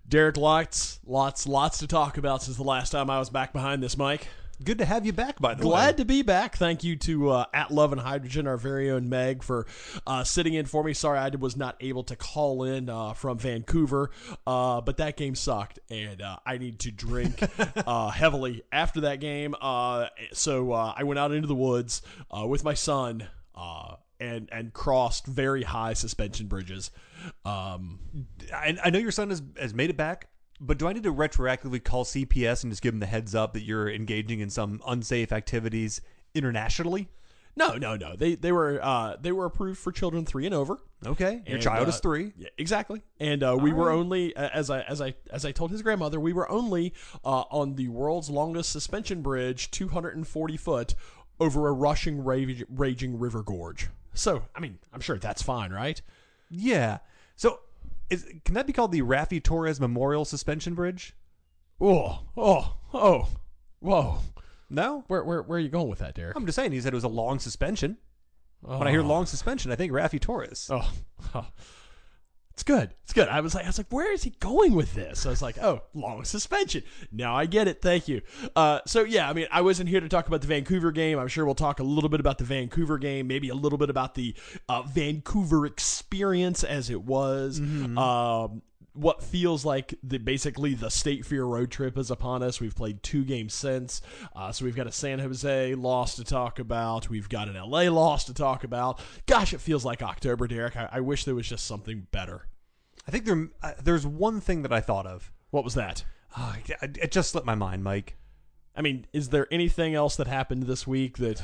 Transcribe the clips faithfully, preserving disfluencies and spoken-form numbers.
Derek, lots, lots, lots to talk about since the last time I was back behind this mic. Good to have you back, by the way. Glad to be back. Thank you to uh, at Love and Hydrogen, our very own Meg, for uh, sitting in for me. Sorry I was not able to call in uh, from Vancouver, uh, but that game sucked, and uh, I need to drink uh, heavily after that game. Uh, so uh, I went out into the woods uh, with my son uh, and and crossed very high suspension bridges. Um, I, I know your son has, has made it back, but do I need to retroactively call C P S and just give them the heads up that you're engaging in some unsafe activities internationally? No, no, no. They they were uh, they were approved for children three and over. Okay, your and, child uh, is three. Yeah, exactly. And uh, we All were right. only, as I as I as I told his grandmother, we were only uh, on the world's longest suspension bridge, two hundred forty foot, over a rushing, rage, raging river gorge. So, I mean, I'm sure that's fine, right? Yeah. So, is can that be called the Rafi Torres Memorial Suspension Bridge? Oh, oh, oh, whoa. No? Where where where are you going with that, Derek? I'm just saying, he said it was a long suspension. When I hear long suspension, I think Rafi Torres. Oh, oh, it's good. It's good. I was like, I was like, where is he going with this? I was like, oh, long suspension. Now I get it. Thank you. Uh, so yeah, I mean, I wasn't here to talk about the Vancouver game. I'm sure we'll talk a little bit about the Vancouver game, maybe a little bit about the uh, Vancouver experience as it was. Mm-hmm. Um, what feels like the basically the State Fair road trip is upon us. We've played two games since. Uh, so we've got a San Jose loss to talk about. We've got an L A loss to talk about. Gosh, it feels like October, Derek. I, I wish there was just something better. I think there uh, there's one thing that I thought of. What was that? Oh, it, it just slipped my mind, Mike. I mean, is there anything else that happened this week that...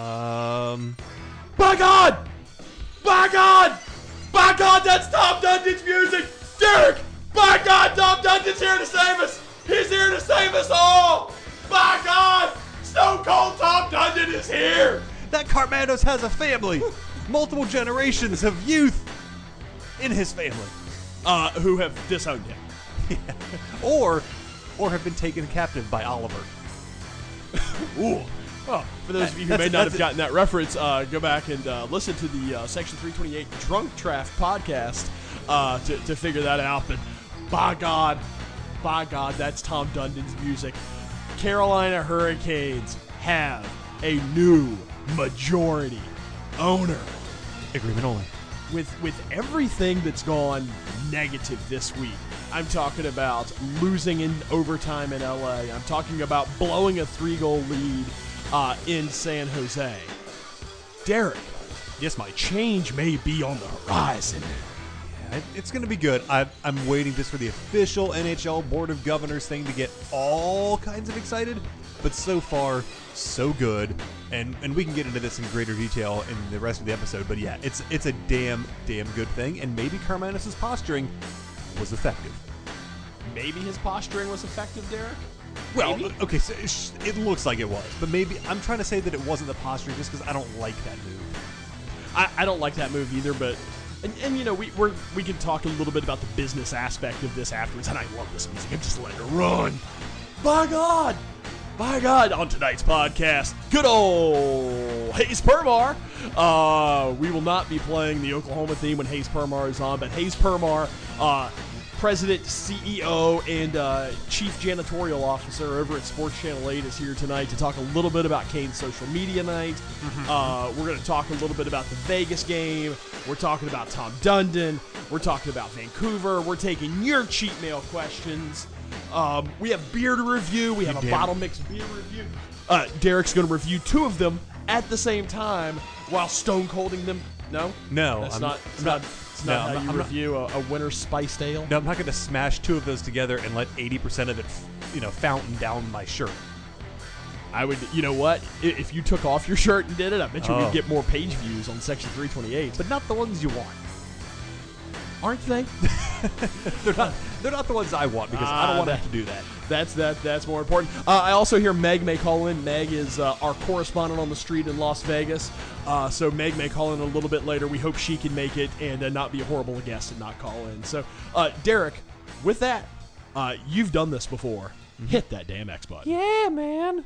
Um, By God! By God! By God, that's Tom Dundon's music! Derek! By God, Tom Dundon's here to save us! He's here to save us all! By God! Stone Cold Tom Dundon is here! that Carmanos has a family. Multiple generations of youth in his family. Uh, who have disowned him. Yeah. Or, or have been taken captive by Oliver. Ooh. Well, for those of you who That's- may not that's have it. gotten that reference, uh, go back and uh, listen to the uh, Section three twenty-eight Drunk Draft podcast uh, to, to figure that out. But by God, by God, that's Tom Dundon's music. Carolina Hurricanes have a new majority owner. Agreement only. With with everything that's gone negative this week, I'm talking about losing in overtime in L A. I'm talking about blowing a three-goal lead uh, in San Jose. Derek, Yes, Mike. change may be on the horizon. Yeah, it- it's going to be good. I, I'm waiting just for the official N H L Board of Governors thing to get all kinds of excited. But so far, so good. And and we can get into this in greater detail in the rest of the episode. But yeah, it's it's a damn, damn good thing. And maybe Carmanos' posturing was effective. Maybe his posturing was effective, Derek? Well, Maybe? okay, so it, it looks like it was. But maybe I'm trying to say that it wasn't the posturing just because I don't like that move. I, I don't like that move either, but and, and you know we we're, we can talk a little bit about the business aspect of this afterwards. And I love this music. I'm just letting it run. By God, by God! On tonight's podcast, good old Hayes Permar. Uh, we will not be playing the Oklahoma theme when Hayes Permar is on, but Hayes Permar, uh, President, C E O, and uh, Chief Janitorial Officer over at Sports Channel eight is here tonight to talk a little bit about Cane's social media night. Mm-hmm. Uh, we're going to talk a little bit about the Vegas game. We're talking about Tom Dundon. We're talking about Vancouver. We're taking your cheat mail questions. Um, we have beer to review. We have You a damn- bottle mix beer review. Uh, Derek's going to review two of them at the same time while stone colding them. No? No, That's I'm not, not- it's I'm not, not- it's no, not I'm how not- you I'm not- review a, a winter spiced ale. No, I'm not going to smash two of those together and let eighty percent of it, you know, fountain down my shirt. I would, you know what? I- If you took off your shirt and did it, I bet you Oh. we'd get more page views on Section three twenty-eight. But not the ones you want. Aren't they? They're not. They're not the ones I want because I Ah, don't want to that- have to do that. That's that. That's more important. Uh, I also hear Meg may call in. Meg is uh, our correspondent on the street in Las Vegas. Uh, so Meg may call in a little bit later. We hope she can make it and uh, not be a horrible guest and not call in. So, uh, Derek, with that, uh, you've done this before. Hit that damn X button. Yeah, man.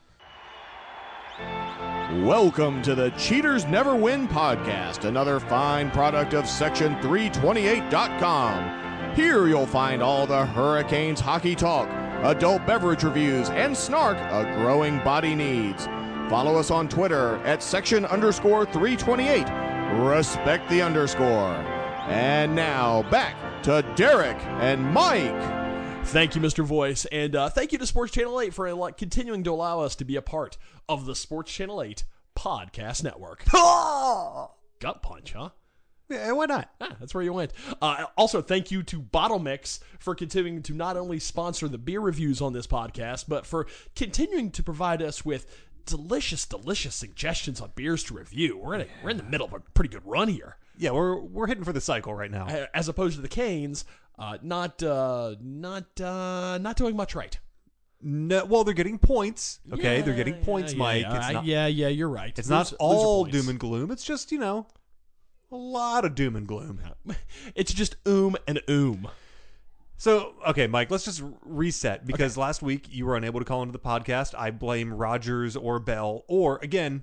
Welcome to the Cheaters Never Win podcast, another fine product of Section three twenty-eight dot com. Here you'll find all the Hurricanes hockey talk, adult beverage reviews, and snark a growing body needs. Follow us on Twitter at section underscore three twenty-eight. Respect the underscore. And now back to Derek and Mike. Thank you, Mister Voice, and uh, thank you to Sports Channel eight for uh, continuing to allow us to be a part of the Sports Channel eight Podcast Network. Gut punch, huh? Yeah, why not? Ah, that's where you went. Uh, also, thank you to Bottle Mix for continuing to not only sponsor the beer reviews on this podcast, but for continuing to provide us with delicious, delicious suggestions on beers to review. We're in a, we're in the middle of a pretty good run here. Yeah, we're we're hitting for the cycle right now. As opposed to the Canes, uh, not uh, not uh, not doing much right. No, well, they're getting points. Okay, Yeah, they're getting points, yeah, Mike. Yeah, it's not, yeah, yeah, you're right. It's Lose- not all loser points. doom and gloom. It's just, you know, a lot of doom and gloom. It's just oom and oom. So, okay, Mike, let's just reset because okay. last week you were unable to call into the podcast. I blame Rogers or Bell or, again,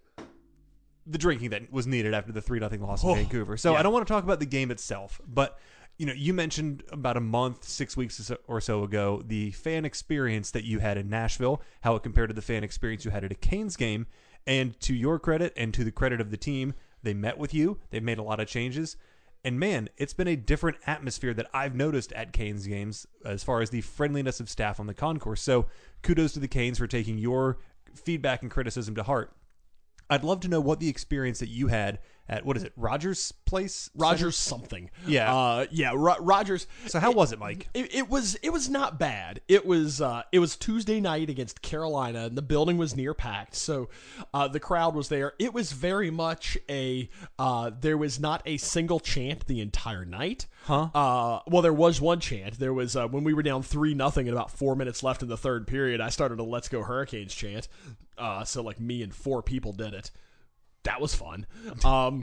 the drinking that was needed after the three nothing loss in oh, Vancouver. So yeah. I don't want to talk about the game itself, but you know, you mentioned about a month, six weeks or so ago, the fan experience that you had in Nashville, how it compared to the fan experience you had at a Canes game. And to your credit and to the credit of the team, they met with you. They've made a lot of changes. And man, it's been a different atmosphere that I've noticed at Canes games as far as the friendliness of staff on the concourse. So kudos to the Canes for taking your feedback and criticism to heart. I'd love to know what the experience that you had at, what is it, Rogers Place? Rogers something. Yeah. Uh, yeah, Ro- Rogers. So how it, was it, Mike? It, it was it was not bad. It was uh, it was Tuesday night against Carolina, and the building was near packed, so uh, the crowd was there. It was very much a, uh, there was not a single chant the entire night. Huh? Uh, well, there was one chant. There was, uh, when we were down three nothing and about four minutes left in the third period, I started a Let's Go Hurricanes chant. Uh, so like me and four people did it. That was fun. Um,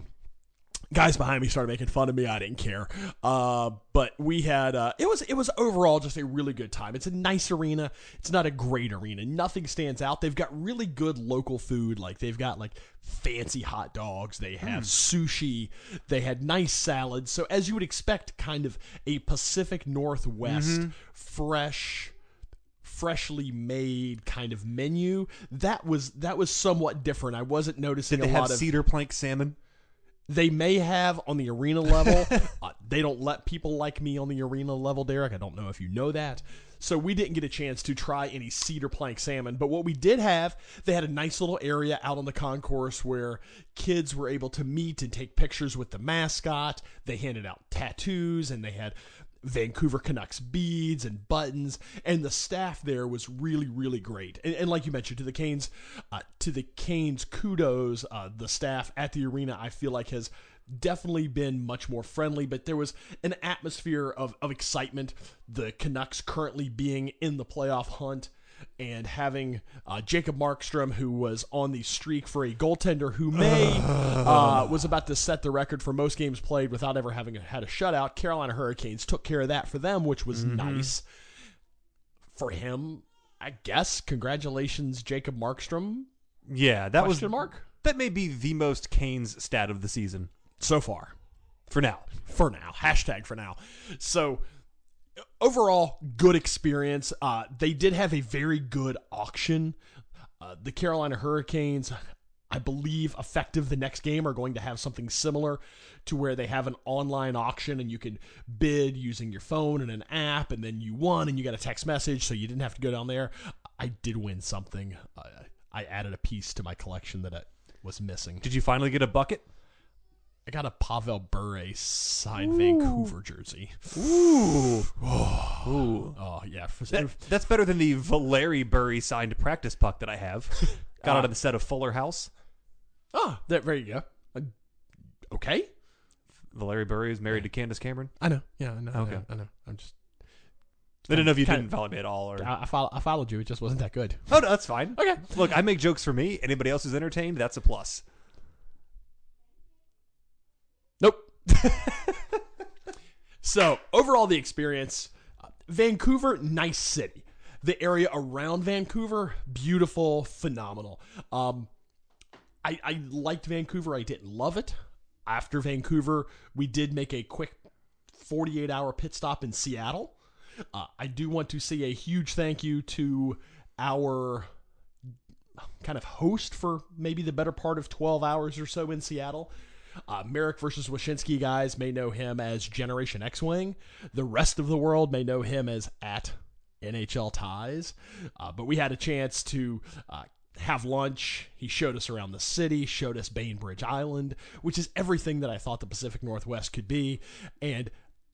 guys behind me started making fun of me. I didn't care. Uh, but we had, uh, it was, it was overall just a really good time. It's a nice arena. It's not a great arena. Nothing stands out. They've got really good local food. Like they've got like fancy hot dogs. They have mm. sushi. They had nice salads. So as you would expect, kind of a Pacific Northwest mm-hmm. fresh, freshly made kind of menu. That was that was somewhat different. I wasn't noticing Did they a have lot of cedar plank salmon? They may have on the arena level. uh, they don't let people like me on the arena level, Derek. I don't know if you know that. So we didn't get a chance to try any cedar plank salmon. But what we did have, they had a nice little area out on the concourse where kids were able to meet and take pictures with the mascot. They handed out tattoos, and they had Vancouver Canucks beads and buttons, and the staff there was really, really great. And, and like you mentioned, to the Canes, uh, to the Canes, kudos. Uh, the staff at the arena, I feel like, has definitely been much more friendly, but there was an atmosphere of, of excitement. The Canucks currently being in the playoff hunt, and having uh, Jacob Markstrom, who was on the streak for a goaltender who may uh, was about to set the record for most games played without ever having had a shutout. Carolina Hurricanes took care of that for them, which was mm-hmm. nice for him. I guess. Congratulations, Jacob Markstrom. Yeah, that Question was mark. That may be the most Canes stat of the season so far. For now. For now. Hashtag for now. So, overall, good experience. Uh, they did have a very good auction. Uh, the Carolina Hurricanes, I believe, effective the next game, are going to have something similar to where they have an online auction and you can bid using your phone and an app, and then you won and you got a text message, so you didn't have to go down there. I did win something. Uh, I added a piece to my collection that I was missing. Did you finally get a bucket? I got a Pavel Bure signed Ooh. Vancouver jersey. Ooh. Oh, Ooh. oh yeah. That, that's better than the Valeri Bure signed practice puck that I have. Got uh, out of the set of Fuller House. Oh, there, there you go. Uh, okay. Valeri Bure is married yeah. to Candace Cameron. I know. Yeah, I know. Okay. I know. I know. I'm just. I didn't know if you kinda, didn't follow me at all. Or I, I, follow, I followed you. It just wasn't that good. Oh, no, that's fine. Okay. Look, I make jokes for me. Anybody else who's entertained, that's a plus. Nope. So, overall, the experience, uh, Vancouver, nice city. The area around Vancouver, beautiful, phenomenal. Um, I, I liked Vancouver. I didn't love it. After Vancouver, we did make a quick forty-eight hour pit stop in Seattle. Uh, I do want to say a huge thank you to our kind of host for maybe the better part of twelve hours or so in Seattle. Uh, Merrick versus Wyshynski guys may know him as Generation X-Wing. The rest of the world may know him as at N H L Ties. Uh, but we had a chance to uh, have lunch. He showed us around the city, showed us Bainbridge Island, which is everything that I thought the Pacific Northwest could be. And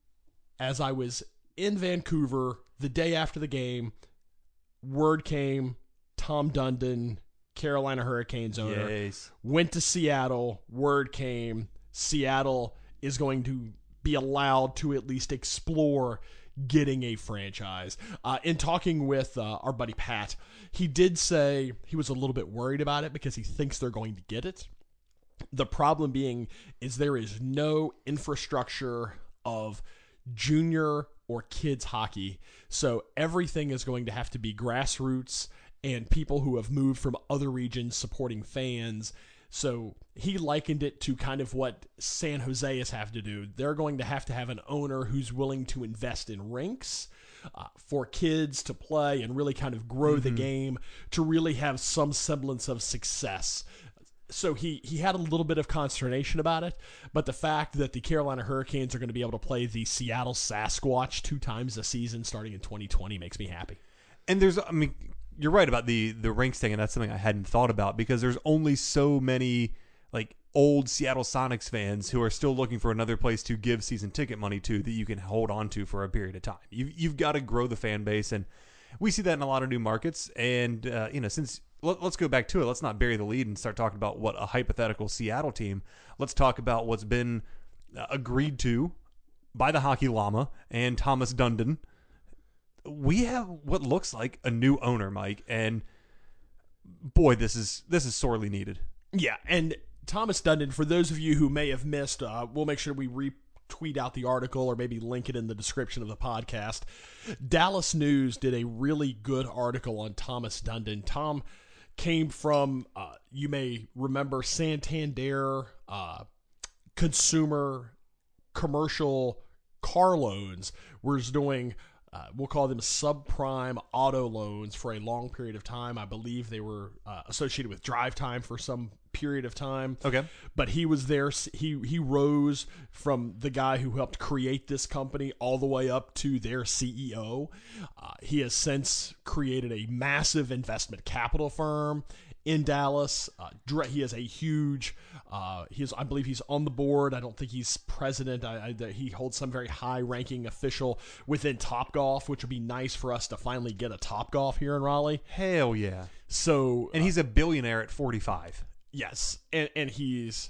as I was in Vancouver the day after the game, word came, Tom Dundon, Carolina Hurricanes owner, Yes. went to Seattle. Word came, Seattle is going to be allowed to at least explore getting a franchise. Uh, in talking with uh, our buddy Pat, he did say he was a little bit worried about it because he thinks they're going to get it. The problem being is there is no infrastructure of junior or kids hockey, so everything is going to have to be grassroots and people who have moved from other regions supporting fans. So he likened it to kind of what San Jose is have to do. They're going to have to have an owner who's willing to invest in rinks uh, for kids to play and really kind of grow mm-hmm. the game to really have some semblance of success. So he, he had a little bit of consternation about it, but the fact that the Carolina Hurricanes are going to be able to play the Seattle Sasquatch two times a season starting in twenty twenty makes me happy. And there's, I mean, you're right about the the rinks thing, and that's something I hadn't thought about because there's only so many like old Seattle Sonics fans who are still looking for another place to give season ticket money to that you can hold on to for a period of time. You've, you've got to grow the fan base, and we see that in a lot of new markets. And, uh, you know, since let, let's go back to it. Let's not bury the lead and start talking about what a hypothetical Seattle team. Let's talk about what's been uh, agreed to by the Hockey Llama and Thomas Dundon. We have what looks like a new owner, Mike, and boy, this is this is sorely needed. Yeah, and Thomas Dundon, for those of you who may have missed, uh, we'll make sure we retweet out the article or maybe link it in the description of the podcast. Dallas News did a really good article on Thomas Dundon. Tom came from, uh, you may remember, Santander uh, consumer commercial car loans, was doing... Uh, we'll call them subprime auto loans for a long period of time. I believe they were uh, associated with Drive Time for some period of time. Okay. But he was there. He he rose from the guy who helped create this company all the way up to their C E O. Uh, he has since created a massive investment capital firm in Dallas. Uh, he has a huge, uh, he is, I believe he's on the board. I don't think he's president. I, I, he holds some very high-ranking official within Topgolf, which would be nice for us to finally get a Topgolf here in Raleigh. Hell yeah. So, and he's a billionaire at forty-five. Yes, and, and he's...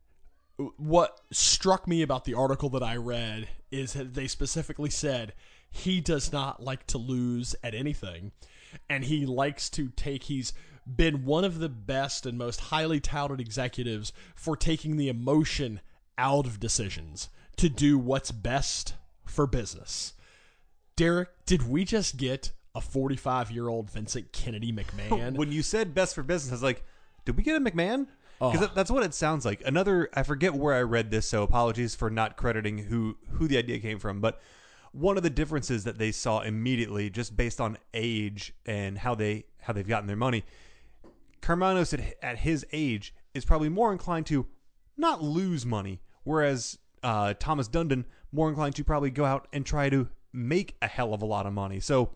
What struck me about the article that I read is that they specifically said he does not like to lose at anything, and he likes to take... He's been one of the best and most highly touted executives for taking the emotion out of decisions to do what's best for business. Derek, did we just get a forty-five-year-old Vincent Kennedy McMahon? When you said best for business, I was like, did we get a McMahon? Because oh. that's what it sounds like. Another, I forget where I read this, so apologies for not crediting who, who the idea came from, but one of the differences that they saw immediately, just based on age and how, they, how they've gotten their money, Karmanos at, at his age is probably more inclined to not lose money, whereas uh, Thomas Dundon more inclined to probably go out and try to make a hell of a lot of money. So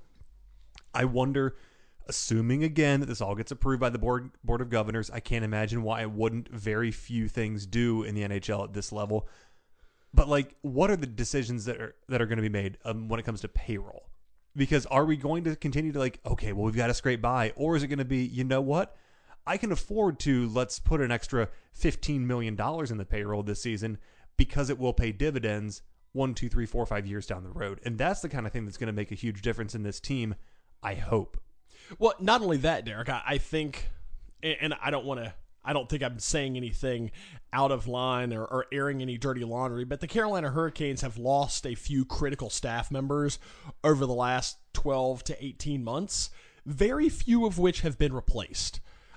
I wonder, assuming again that this all gets approved by the board board of governors, I can't imagine why it wouldn't. Very few things do in the N H L at this level. But like, what are the decisions that are that are going to be made um, when it comes to payroll? Because are we going to continue to like, okay, well, we've got to scrape by, or is it going to be, you know what? I can afford to, let's put an extra fifteen million dollars in the payroll this season because it will pay dividends one, two, three, four, five years down the road. And that's the kind of thing that's going to make a huge difference in this team, I hope. Well, not only that, Derek, I, I think, and I don't want to, I don't think I'm saying anything out of line or, or airing any dirty laundry, but the Carolina Hurricanes have lost a few critical staff members over the last twelve to eighteen months, very few of which have been replaced.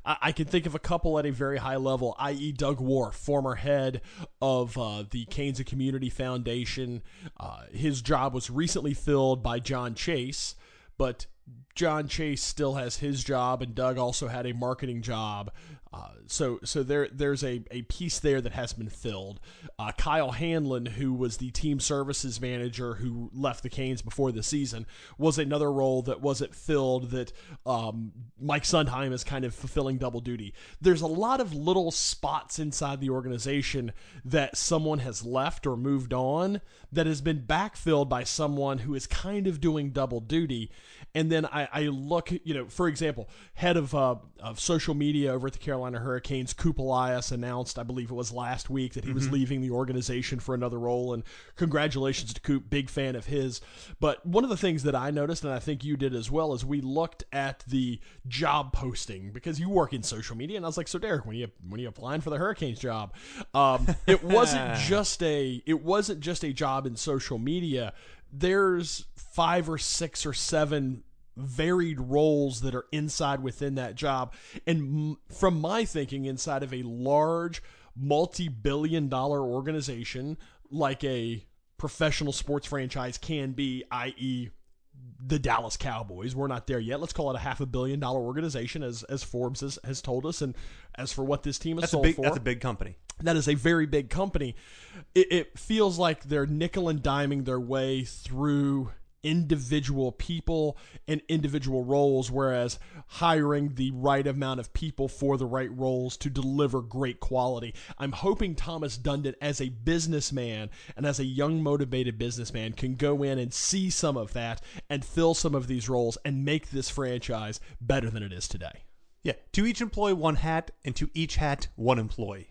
I, I can think of a couple at a very high level, that is. Doug Wharf, former head of uh, the Canes and Community Foundation. Uh, his job was recently filled by John Chase, but John Chase still has his job, and Doug also had a marketing job. Uh, so so there there's a, a piece there that has been filled. Uh, Kyle Hanlon, who was the team services manager who left the Canes before the season, was another role that wasn't filled that um, Mike Sundheim is kind of fulfilling double duty. There's a lot of little spots inside the organization that someone has left or moved on that has been backfilled by someone who is kind of doing double duty. And then I, I look, you know, for example, head of uh, of social media over at the Carolina Hurricanes, Coop Elias, announced, I believe it was last week, that he mm-hmm. was leaving the organization for another role. And congratulations to Coop, big fan of his. But one of the things that I noticed, and I think you did as well, is we looked at the job posting, because you work in social media, and I was like, so Derek, when you when you applying for the Hurricanes job, um, it wasn't just a it wasn't just a job in social media. There's five or six or seven varied roles that are inside within that job. And m- from my thinking, inside of a large multi-billion dollar organization like a professional sports franchise can be, that is the Dallas Cowboys. We're not there yet. Let's call it a half a billion dollar organization, as as Forbes has, has told us. And as for what this team is that's sold a big, for, that's a big company. That is a very big company. It, it feels like they're nickel and diming their way through individual people and individual roles, whereas hiring the right amount of people for the right roles to deliver great quality. I'm hoping Thomas Dundon, as a businessman and as a young motivated businessman, can go in and see some of that and fill some of these roles and make this franchise better than it is today. Yeah, to each employee one hat, and to each hat one employee.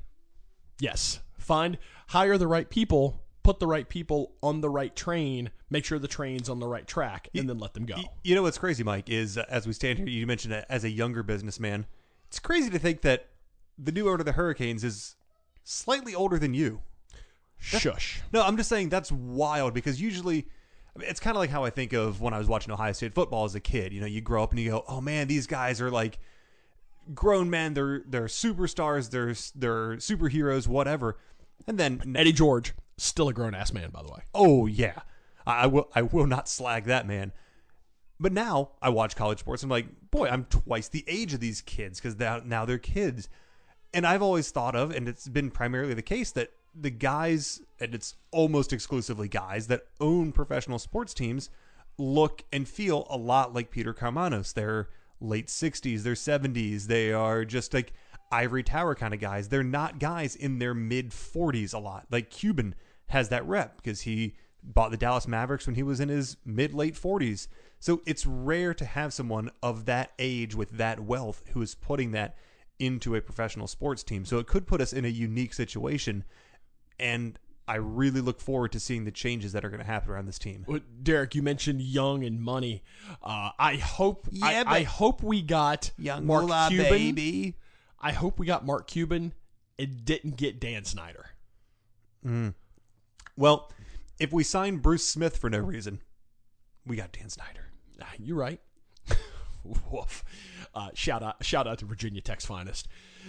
Yes, find, hire the right people, put the right people on the right train, make sure the train's on the right track, and you, then let them go. You know what's crazy, Mike, is uh, as we stand here, you mentioned it as a younger businessman. It's crazy to think that the new owner of the Hurricanes is slightly older than you. That's, Shush. No, I'm just saying that's wild, because usually, I mean, it's kind of like how I think of when I was watching Ohio State football as a kid. You know, you grow up and you go, oh man, these guys are like grown men. They're they're superstars. They're they're superheroes. Whatever. And then Eddie George, still a grown ass man, by the way. Oh yeah, I, I will. I will not slag that man. But now I watch college sports. And I'm like, boy, I'm twice the age of these kids, because now now they're kids. And I've always thought of, and it's been primarily the case, that the guys, and it's almost exclusively guys that own professional sports teams, look and feel a lot like Peter Karmanos. They're late sixties, they're seventies. They are just like ivory tower kind of guys. They're not guys in their mid forties a lot. Like Cuban has that rep because he bought the Dallas Mavericks when he was in his mid late forties. So it's rare to have someone of that age with that wealth who is putting that into a professional sports team. So it could put us in a unique situation. And I really look forward to seeing the changes that are going to happen around this team. Well, Derek, you mentioned young and money. Uh, I hope yeah, I, I hope we got young Mark moolah, Cuban. Baby. I hope we got Mark Cuban and didn't get Dan Snyder. Mm. Well, if we sign Bruce Smith for no reason, we got Dan Snyder. You're right. Woof. Uh, shout out, shout out to Virginia Tech's finest.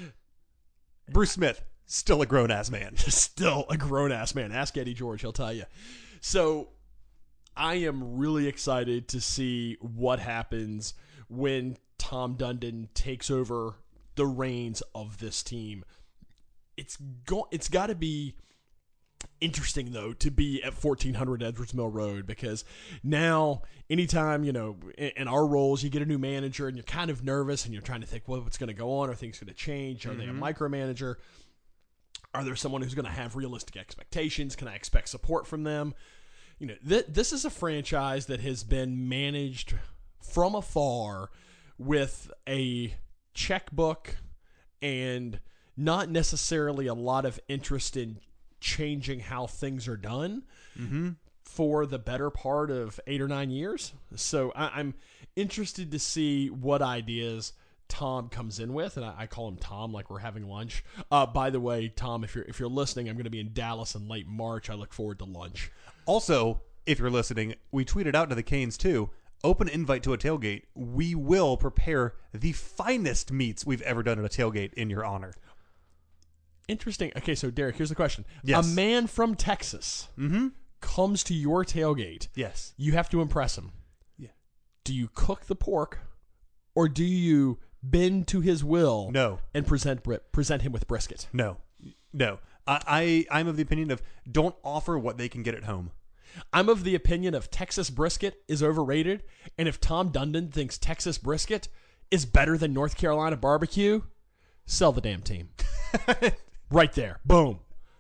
Bruce Smith, still a grown ass man. Still a grown ass man. Ask Eddie George, he'll tell you. So I am really excited to see what happens when Tom Dundon takes over the reins of this team. It's go- It's got to be interesting, though, to be at fourteen hundred Edwards Mill Road, because now anytime, you know, in, in our roles, you get a new manager and you're kind of nervous and you're trying to think, well, what's going to go on? Are things going to change? Are mm-hmm. they a micromanager? Are there someone who's going to have realistic expectations? Can I expect support from them? You know, th- this is a franchise that has been managed from afar with a checkbook and not necessarily a lot of interest in changing how things are done mm-hmm. for the better part of eight or nine years. So I, I'm interested to see what ideas Tom comes in with, and I, I call him Tom like we're having lunch. Uh, by the way, Tom, if you're if you're listening, I'm going to be in Dallas in late March. I look forward to lunch. Also, if you're listening, we tweeted out to the Canes too. open invite to a tailgate. We will prepare the finest meats we've ever done at a tailgate in your honor. Interesting. Okay, so Derek, here's the question. Yes. A man from Texas Mm-hmm. comes to your tailgate. Yes. You have to impress him. Yeah. Do you cook the pork, or do you bend to his will No. and present bri- present him with brisket? No. No. I, I, I'm of the opinion of don't offer what they can get at home. I'm of the opinion of Texas brisket is overrated, and if Tom Dundon thinks Texas brisket is better than North Carolina barbecue, sell the damn team. Right there. Boom.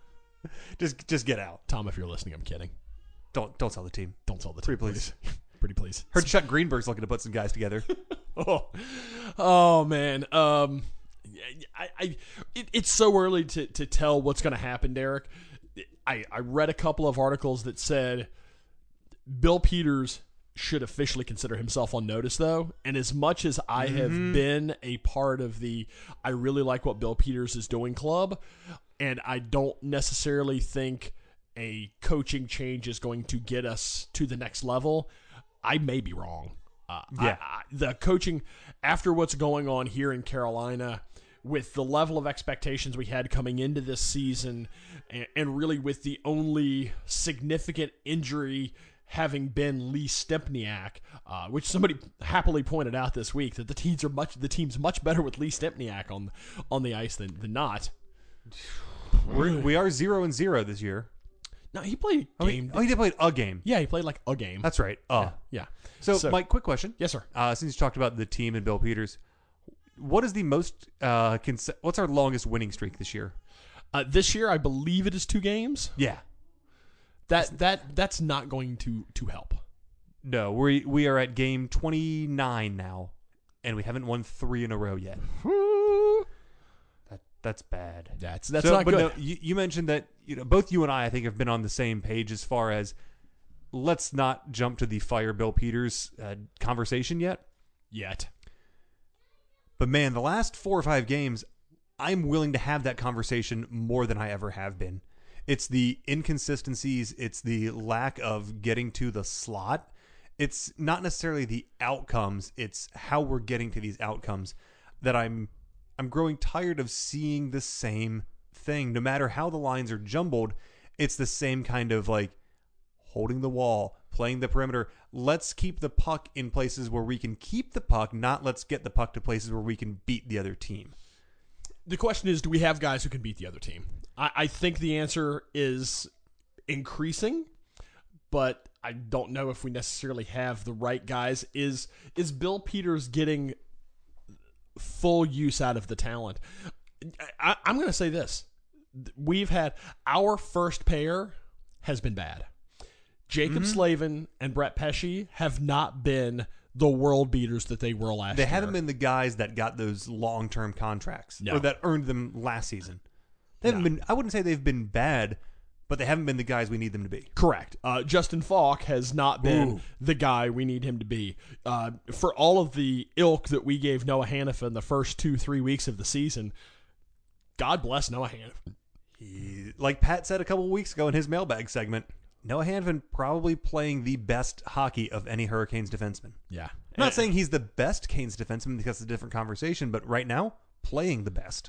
Just just get out. Tom, if you're listening, I'm kidding. Don't don't sell the team. Don't sell the team, Pretty please. please. Pretty please. Heard Chuck Greenberg's looking to put some guys together. Oh, oh man. Um, I, I, it, it's so early to, to tell what's going to happen, Derek. I, I read a couple of articles that said Bill Peters should officially consider himself on notice, though. And as much as I have been a part of the I really like what Bill Peters is doing club, and I don't necessarily think a coaching change is going to get us to the next level, I may be wrong. Uh, Yeah. I, I, the coaching, after what's going on here in Carolina, with the level of expectations we had coming into this season, and, and really with the only significant injury having been Lee Stempniak, uh, which somebody happily pointed out this week that the teams are much the team's much better with Lee Stempniak on on the ice than, than not. We're, we are zero and zero this year. No, he played a Oh, game. he, oh, he did play a game. Yeah, he played like a game. That's right. Uh, yeah. So, So- Mike, quick question. Yes, sir. Uh, since you talked about the team and Bill Peters, what is the most? Uh, cons- what's our longest winning streak this year? Uh, this year, I believe it is two games. Yeah. That that that's not going to to help. No, we we are at game twenty-nine now, and we haven't won three in a row yet. That that's bad. That's that's So, not but good. no, you, you mentioned that you know both you and I, I think, have been on the same page as far as let's not jump to the fire Bill Peters uh, conversation yet. Yet. But man, the last four or five games, I'm willing to have that conversation more than I ever have been. It's the inconsistencies. It's the lack of getting to the slot. It's not necessarily the outcomes. It's how we're getting to these outcomes that I'm I'm growing tired of seeing the same thing. No matter how the lines are jumbled, it's the same kind of like holding the wall, playing the perimeter. Let's keep the puck in places where we can keep the puck, not let's get the puck to places where we can beat the other team. The question is, do we have guys who can beat the other team? I, I think the answer is increasing, but I don't know if we necessarily have the right guys. Is is Bill Peters getting full use out of the talent? I, I'm going to say this. We've had our first pair has been bad. Jacob Mm-hmm. Slavin and Brett Pesce have not been the world beaters that they were last They year. haven't been the guys that got those long-term contracts No. or that earned them last season. They haven't No. been. I wouldn't say they've been bad, but they haven't been the guys we need them to be. Correct. Uh, Justin Falk has not been Ooh. the guy we need him to be. Uh, for all of the ilk that we gave Noah Hannafin in the first two, three weeks of the season, God bless Noah Hannafin. He, like Pat said a couple weeks ago in his mailbag segment, Noah Hanfin probably playing the best hockey of any Hurricanes defenseman. Yeah. I'm not saying he's the best Canes defenseman because it's a different conversation, but right now, playing the best.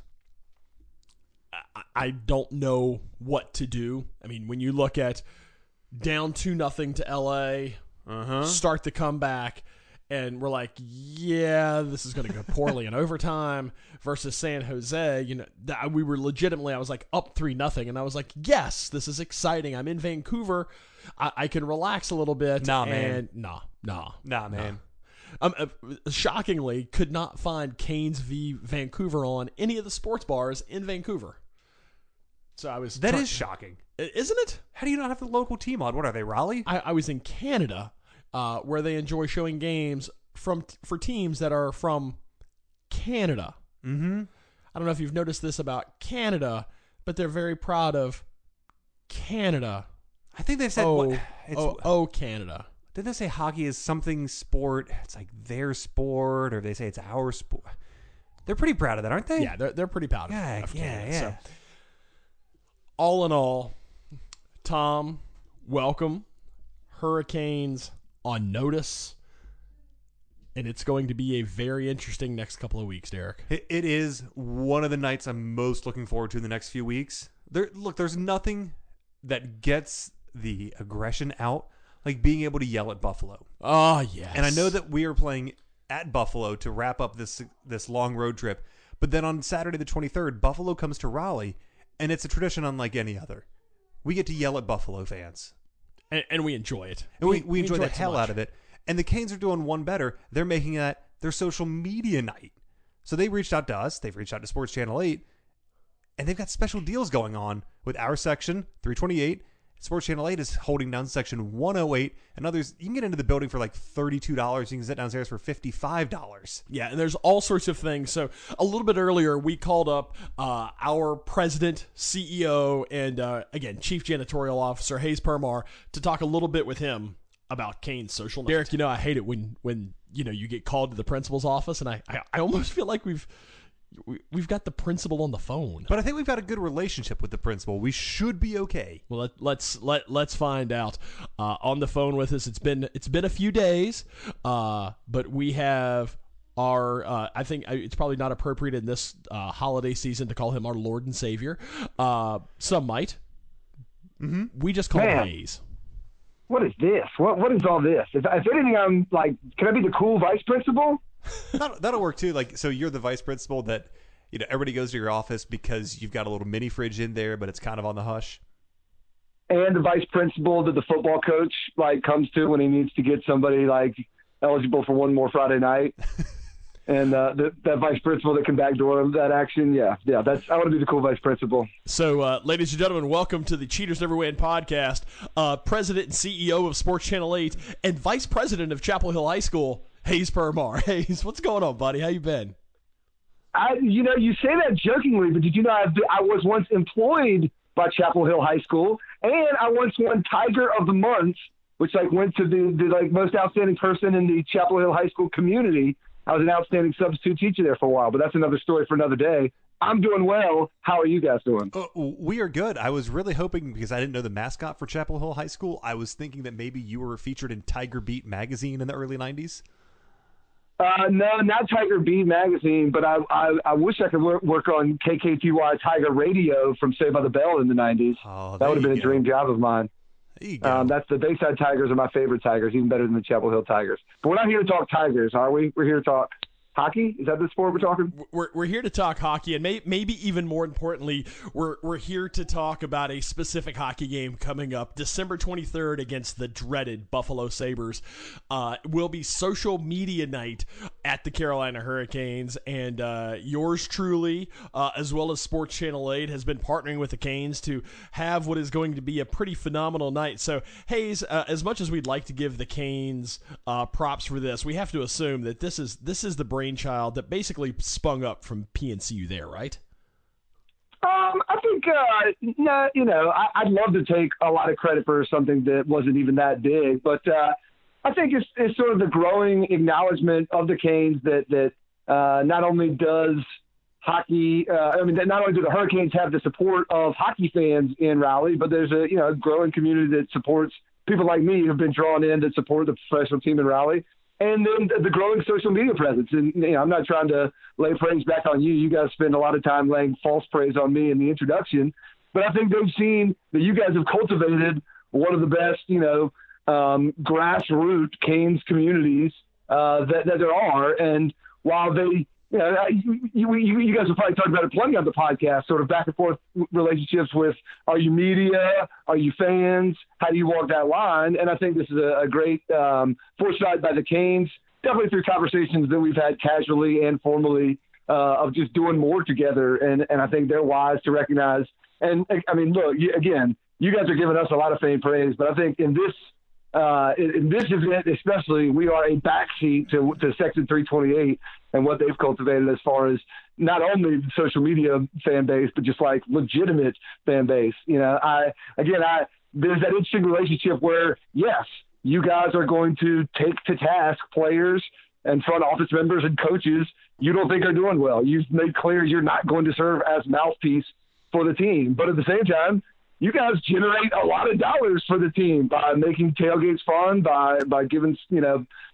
I- I don't know what to do. I mean, when you look at down two nothing to L A, Uh-huh. start the comeback, and we're like, yeah, this is going to go poorly in overtime versus San Jose. You know, that we were legitimately, I was like up three nothing, and I was like, yes, this is exciting. I'm in Vancouver. I, I can relax a little bit. Nah, man. and Nah, nah. Nah, man. Um, uh, shockingly, could not find Canes v Vancouver on any of the sports bars in Vancouver. So I was That try- is shocking. isn't it? How do you not have the local team on? What are they, Raleigh? I, I was in Canada, uh, where they enjoy showing games from for teams that are from Canada. Mm-hmm. I don't know if you've noticed this about Canada, but they're very proud of Canada. I think they've said, Oh, what, it's, oh, oh, Canada. did they say hockey is something sport? It's like their sport, or they say it's our sport. They're pretty proud of that, aren't they? Yeah, they're they're pretty proud of, Yeah, of yeah, Canada. yeah. So, all in all, Tom, welcome. Hurricanes on notice. and it's going to be a very interesting next couple of weeks, Derek. It, it is one of the nights I'm most looking forward to in the next few weeks. There, look, there's nothing that gets the aggression out like being able to yell at Buffalo. Oh, yes. And I know that we are playing at Buffalo to wrap up this this long road trip, but then on Saturday the twenty-third, Buffalo comes to Raleigh, and it's a tradition unlike any other. We get to yell at Buffalo fans. And, and we enjoy it. And we, we, we enjoy, enjoy the hell so out of it. And the Canes are doing one better. They're making that their social media night. So they reached out to us. They've reached out to Sports Channel eight. And they've got special deals going on with our section, three twenty-eight. Sports Channel eight is holding down section one oh eight. And others, you can get into the building for like thirty-two dollars. You can sit downstairs for fifty-five dollars. Yeah, and there's all sorts of things. So a little bit earlier, we called up uh, our president, C E O, and uh, again, Chief Janitorial Officer, Hayes Permar, to talk a little bit with him about Cane's social night. Derek, you know, I hate it when, when you know, you get called to the principal's office, and I, I, I almost feel like we've we, we've got the principal on the phone. But I think we've got a good relationship with the principal. We should be okay. Well, let, let's let let's find out. Uh, on the phone with us, it's been it's been a few days, uh, but we have our. Uh, I think it's probably not appropriate in this uh, holiday season to call him our Lord and Savior. Uh, some might. Mm-hmm. We just call Man. him Hayes. What is this? What What is all this? If, if anything, I'm like, can I be the cool vice principal? That'll, that'll work too. Like, so you're the vice principal that, you know, everybody goes to your office because you've got a little mini fridge in there, but it's kind of on the hush. And the vice principal that the football coach like comes to when he needs to get somebody like eligible for one more Friday night. And uh, the, that vice principal that can backdoor that action, yeah, yeah. That's I want to be the cool vice principal. So, uh, ladies and gentlemen, welcome to the Cheaters Never Win podcast. Uh, President and C E O of Sports Channel eight and Vice President of Chapel Hill High School, Hayes Permar. Hayes, what's going on, buddy? How you been? I, you know, you say that jokingly, but did you know I, I was once employed by Chapel Hill High School, and I once won Tiger of the Month, which like went to the, the like most outstanding person in the Chapel Hill High School community. I was an outstanding substitute teacher there for a while, but that's another story for another day. I'm doing well. How are you guys doing? Uh, we are good. I was really hoping, because I didn't know the mascot for Chapel Hill High School, I was thinking that maybe you were featured in Tiger Beat magazine in the early nineties. Uh, no, not Tiger Beat magazine, but I, I, I wish I could work, work on K K T Y Tiger Radio from Saved by the Bell in the nineties. Oh, that would have been go. a dream job of mine. There you go. Um, that's the Bayside Tigers are my favorite Tigers, even better than the Chapel Hill Tigers. But we're not here to talk Tigers, are we? We're here to talk hockey. Is that the sport we're talking? We're we're here to talk hockey, and may, maybe even more importantly, we're we're here to talk about a specific hockey game coming up December twenty-third against the dreaded Buffalo Sabres. Uh, will be social media night at the Carolina Hurricanes, and uh, yours truly, uh, as well as Sports Channel eight, has been partnering with the Canes to have what is going to be a pretty phenomenal night. So, Hayes, uh, as much as we'd like to give the Canes uh, props for this, we have to assume that this is this is the brainchild that basically sprung up from P N C U there, right? Um, I think, uh, no, you know, I, I'd love to take a lot of credit for something that wasn't even that big, but uh, I think it's, it's sort of the growing acknowledgement of the Canes that that uh, not only does hockey, uh, I mean, that not only do the Hurricanes have the support of hockey fans in Raleigh, but there's a you know growing community that supports people like me who've been drawn in that support the professional team in Raleigh. And then the growing social media presence. And you know, I'm not trying to lay praise back on you. You guys spend a lot of time laying false praise on me in the introduction. But I think they've seen that you guys have cultivated one of the best, you know, um, grassroots Canes communities uh, that, that there are. And while they, you know, you, you, you guys have probably talked about it plenty on the podcast, sort of back and forth relationships with, are you media? Are you fans? How do you walk that line? And I think this is a, a great um, foresight by the Canes, definitely through conversations that we've had casually and formally uh, of just doing more together. And, and I think they're wise to recognize. And I mean, look, you, again, you guys are giving us a lot of fame praise, but I think in this Uh, in, in this event especially, we are a backseat to, to Section three twenty-eight and what they've cultivated as far as not only the social media fan base, but just like legitimate fan base. You know, I again, I there's that interesting relationship where, yes, you guys are going to take to task players and front office members and coaches you don't think are doing well. You've made clear you're not going to serve as mouthpiece for the team. But at the same time, you guys generate a lot of dollars for the team by making tailgates fun, by by giving, you know,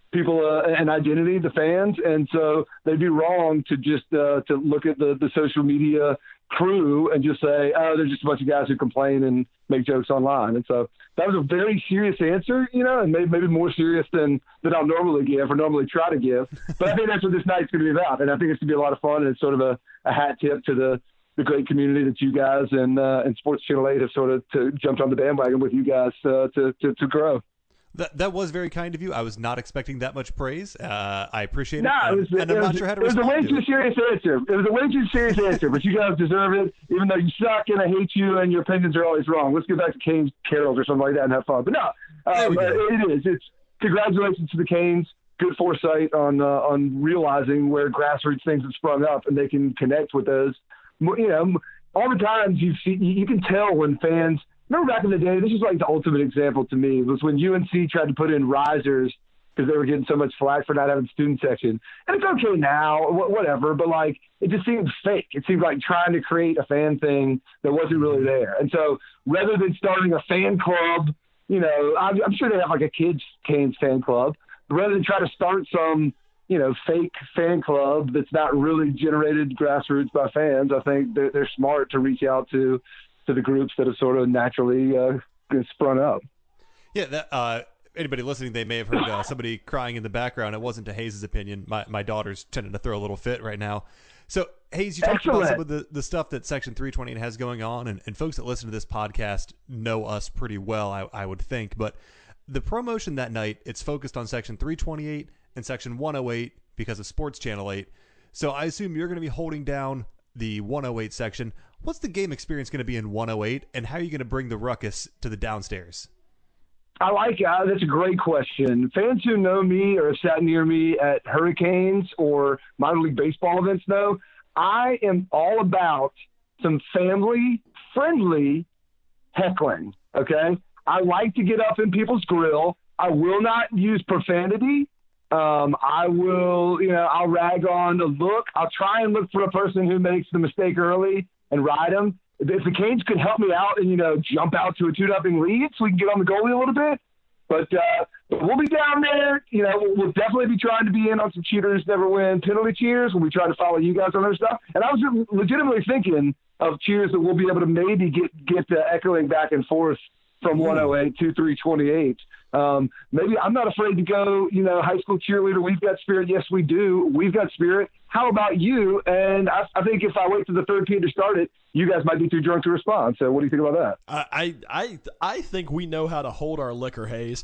people uh, an identity, the fans, and so they'd be wrong to just uh, to look at the, the social media crew and just say, oh, they're just a bunch of guys who complain and make jokes online. And so that was a very serious answer, you know, and maybe, maybe more serious than, than I'll normally give or normally try to give. But I think that's what this night's going to be about, and I think it's going to be a lot of fun, and it's sort of a, a hat tip to the, the great community that you guys and uh, and Sports Channel eight have sort of to, jumped on the bandwagon with you guys uh, to, to to grow. That that was very kind of you. I was not expecting that much praise. Uh, I appreciate no, it. it was, and, and I'm it not was, sure how to it was a way respond to too it. serious answer. It was a way too serious answer, but you guys deserve it, even though you suck and I hate you and your opinions are always wrong. Let's get back to Canes Carols or something like that and have fun. But no, um, it is. It's congratulations to the Canes. Good foresight on uh, on realizing where grassroots things have sprung up, and they can connect with those. You know, all the times you see, you can tell when fans. Remember back in the day, this is like the ultimate example to me, was when U N C tried to put in risers because they were getting so much flack for not having student section. And it's okay now, whatever, but like it just seemed fake. It seemed like trying to create a fan thing that wasn't really there. And so rather than starting a fan club, you know, I'm, I'm sure they have like a kids Canes fan club, but rather than try to start some, you know, fake fan club that's not really generated grassroots by fans, I think they're, they're smart to reach out to to the groups that have sort of naturally uh, sprung up. Yeah, that, uh, anybody listening, they may have heard uh, somebody crying in the background. It wasn't to Hayes' opinion. My my daughter's tending to throw a little fit right now. So, Hayes, you talked Excellent. about some of the, the stuff that Section three twenty-eight has going on, and, and folks that listen to this podcast know us pretty well, I, I would think. But the promotion that night, it's focused on Section three twenty-eight and Section one oh eight because of Sports Channel eight. So I assume you're going to be holding down the one oh eight section. What's the game experience going to be in one oh eight, and how are you going to bring the ruckus to the downstairs? I like it. Uh, that's a great question. Fans who know me or have sat near me at Hurricanes or minor league baseball events know I am all about some family-friendly heckling, okay? I like to get up in people's grill. I will not use profanity. Um, I will, you know, I'll rag on the look. I'll try and look for a person who makes the mistake early and ride them. If the Canes could help me out and, you know, jump out to a two nothing lead so we can get on the goalie a little bit. But, uh, but we'll be down there. You know, we'll, we'll definitely be trying to be in on some cheaters never win penalty cheers. We'll be trying to follow you guys on their stuff. And I was legitimately thinking of cheers that we'll be able to maybe get, get uh, echoing back and forth from one oh eight to three twenty-eight. Um, maybe I'm not afraid to go, you know, high school cheerleader. We've got spirit. Yes, we do. We've got spirit. How about you? And I, I think if I wait to the third period to start it, you guys might be too drunk to respond. So what do you think about that? I I I think we know how to hold our liquor, Hayes.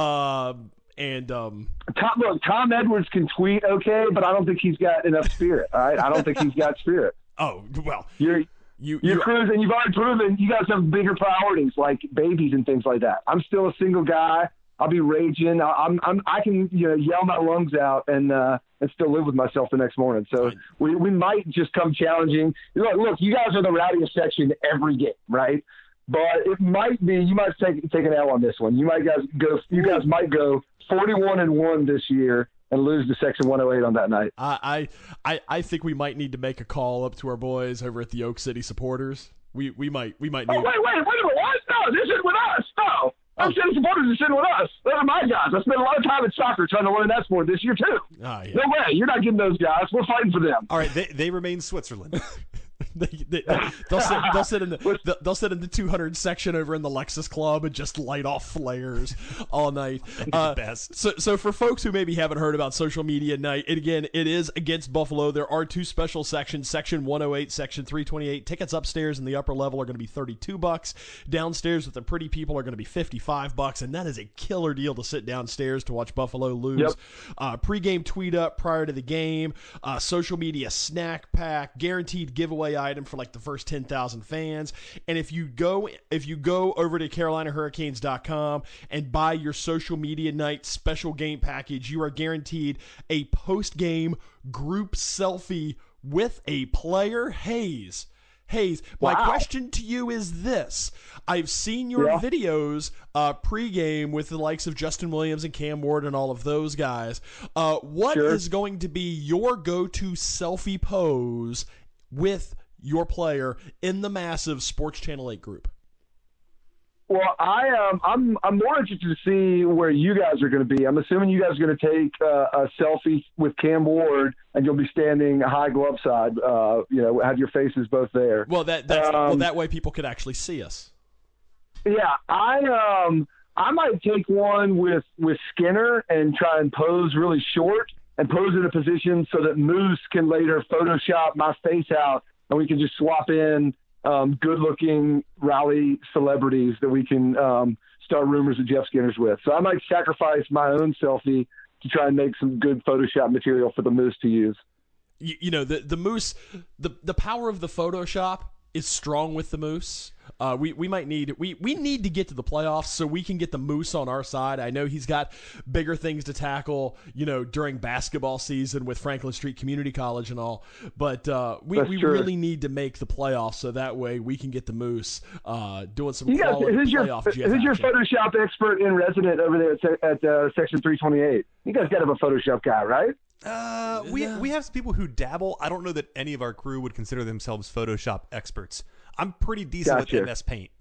Um, and um, Tom, look, Tom Edwards can tweet, okay, but I don't think he's got enough spirit. All right, I don't think he's got spirit. Oh well, you're. You, You're you, cruising. You've already proven you guys have bigger priorities like babies and things like that. I'm still a single guy. I'll be raging. I'm, I'm, I can, you know, yell my lungs out and uh, and still live with myself the next morning. So right. we, we might just come challenging. Look, look, you guys are the rowdiest section every game, right? But it might be you might take take an L on this one. You might guys go. You guys might go forty-one and one this year and lose to Section one oh eight on that night. I, I I think we might need to make a call up to our boys over at the Oak City supporters. We we might we might need. Oh, wait, wait, wait a minute! What? No, they're sitting with us. No, Oh. Oak City supporters are sitting with us. Those are my guys. I spent a lot of time at soccer trying to learn that sport this year too. Ah, yeah. No way, you're not getting those guys. We're fighting for them. All right, they, they remain Switzerland. they, they, they'll sit. They'll sit in the. They'll sit in the two hundred section over in the Lexus Club and just light off flares all night. Uh, best. So, so for folks who maybe haven't heard about Social Media Night, it again, it is against Buffalo. There are two special sections: Section one oh eight, Section three twenty-eight. Tickets upstairs in the upper level are going to be thirty-two bucks. Downstairs with the pretty people are going to be fifty-five bucks, and that is a killer deal to sit downstairs to watch Buffalo lose. Yep. Uh, pre-game tweet up prior to the game. Uh, social media snack pack, guaranteed giveaway item for like the first ten thousand fans. And if you go if you go over to Carolina Hurricanes dot com and buy your Social Media Night special game package, you are guaranteed a post-game group selfie with a player. Hayes. Hayes, my Wow. question to you is this. I've seen your Yeah. videos uh, pre-game with the likes of Justin Williams and Cam Ward and all of those guys. Uh, what Sure. is going to be your go-to selfie pose with your player in the massive Sports Channel eight group? Well, I um, I'm I'm more interested to see where you guys are going to be. I'm assuming you guys are going to take uh, a selfie with Cam Ward, and you'll be standing high glove side. Uh, you know, have your faces both there. Well, that that's, um, well that way people could actually see us. Yeah, I um I might take one with with Skinner and try and pose really short and pose in a position so that Moose can later Photoshop my face out, and we can just swap in. Um, good-looking rally celebrities that we can um, start rumors of Jeff Skinner's with. So I might sacrifice my own selfie to try and make some good Photoshop material for the Moose to use. You, you know, the the Moose, the the power of the Photoshop is strong with the Moose. Uh, we we might need we we need to get to the playoffs so we can get the Moose on our side. I know he's got bigger things to tackle, you know, during basketball season with Franklin Street Community College and all. But uh, we we true. really need to make the playoffs so that way we can get the Moose uh, doing some You guys, quality who's your, playoff. Jeff who's your action. Photoshop expert in resident over there at, se- at uh, Section three twenty-eight? You guys got to have a Photoshop guy, right? Uh, we we have some people who dabble. I don't know that any of our crew would consider themselves Photoshop experts. I'm pretty decent Gotcha. with M S Paint.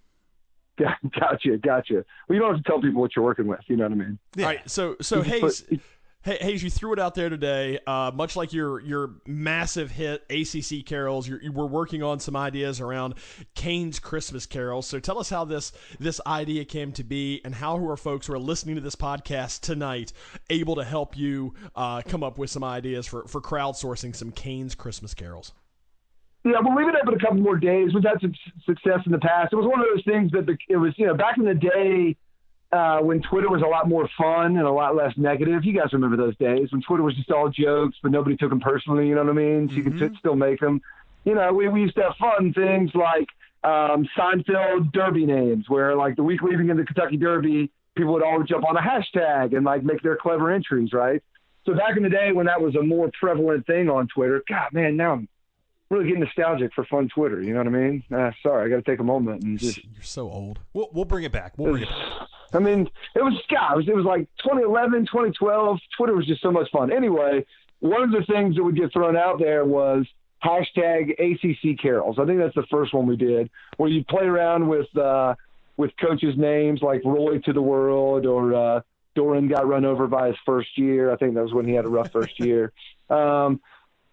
Gotcha, gotcha. Well, you don't have to tell people what you're working with. You know what I mean? Yeah. All right, so so You just Hayes, put- Hey, Hayes, you threw it out there today. Uh, much like your your massive hit A C C carols, you're, you were working on some ideas around Cane's Christmas carols. So tell us how this this idea came to be, and how are folks who are listening to this podcast tonight able to help you uh, come up with some ideas for for crowdsourcing some Cane's Christmas carols. Yeah, we'll leave it up in a couple more days. We've had some success in the past. It was one of those things that the, it was, you know, back in the day. Uh, when Twitter was a lot more fun and a lot less negative. You guys remember those days when Twitter was just all jokes, but nobody took them personally, you know what I mean? So you Mm-hmm. could t- still make them. You know, we, we used to have fun things like um, Seinfeld Derby names, where like the week leading into the Kentucky Derby, people would all jump on a hashtag and like make their clever entries, right? So back in the day when that was a more prevalent thing on Twitter, God, man, now I'm really getting nostalgic for fun Twitter. You know what I mean? Uh, sorry, I got to take a moment and just. You're so old. We'll we'll bring it back. We'll bring it back. I mean, it was, God, it was, it was like twenty eleven, twenty twelve. Twitter was just so much fun. Anyway, one of the things that would get thrown out there was hashtag A C C carols. I think that's the first one we did, where you play around with uh, with coaches' names like Roy to the World, or uh, Doran got run over by his first year. I think that was when he had a rough first year. Um,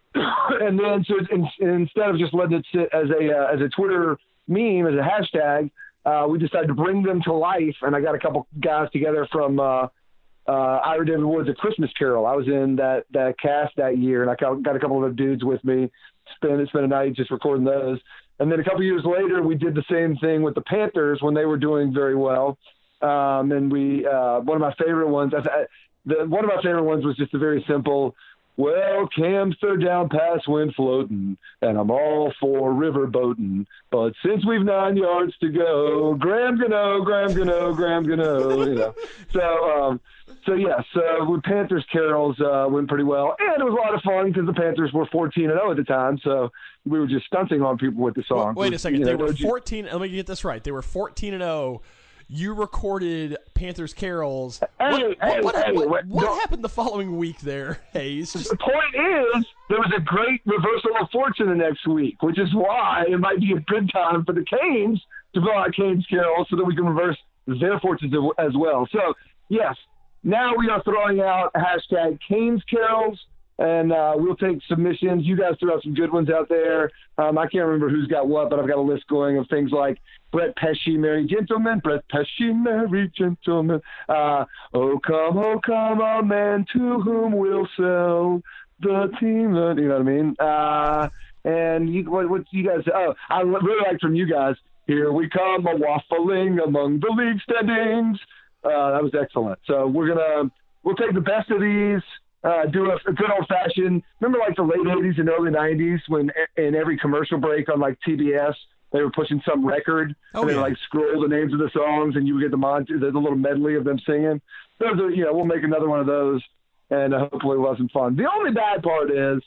and then so in, instead of just letting it sit as a uh, as a Twitter meme, as a hashtag, Uh, we decided to bring them to life, and I got a couple guys together from uh, uh, Ira David Woods' A Christmas Carol. I was in that, that cast that year, and I got a couple of dudes with me, spent, spent a night just recording those. And then a couple years later, we did the same thing with the Panthers when they were doing very well. Um, and we uh, one of my favorite ones, I, the, one of my favorite ones was just a very simple, well, Cam's third down pass went floating, and I'm all for river boating. But since we've nine yards to go, Graham Gano, Graham Gano, Graham Gano, you know. So, um, so yeah, so with Panthers carols uh, went pretty well, and it was a lot of fun because the Panthers were fourteen and oh at the time, so we were just stunting on people with the song. Wait a second, You they know, were just- fourteen. Let me get this right. They were fourteen and oh. You recorded Panthers carols. Hey, what hey, what, hey, what, wait, what don't- happened the following week there, Hayes? Just, The point is, there was a great reversal of fortune the next week, which is why it might be a good time for the Canes to blow out Canes Carol so that we can reverse their fortunes as well. So, yes, now we are throwing out hashtag Canes Carols, and uh, we'll take submissions. You guys threw out some good ones out there. Um, I can't remember who's got what, but I've got a list going of things like Brett Pesci, Merry Gentleman, Brett Pesci, Merry Gentleman. Uh, oh, come, oh, come, a man to whom we'll sell the team. You know what I mean? Uh, and you, what, what you guys, oh, I really like from you guys, here we come, a waffling among the league standings. Uh, that was excellent. So we're going to, we'll take the best of these. Uh, do a, a good old fashioned. Remember, like the late eighties and early nineties, when in every commercial break on like T B S they were pushing some record, Oh, and they yeah. like scroll the names of the songs, and you would get the mon- the, the little medley of them singing. Those are, you know, we'll make another one of those, and uh, hopefully we'll have some fun. The only bad part is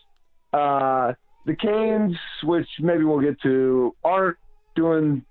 uh, the Canes, which maybe we'll get to, aren't doing,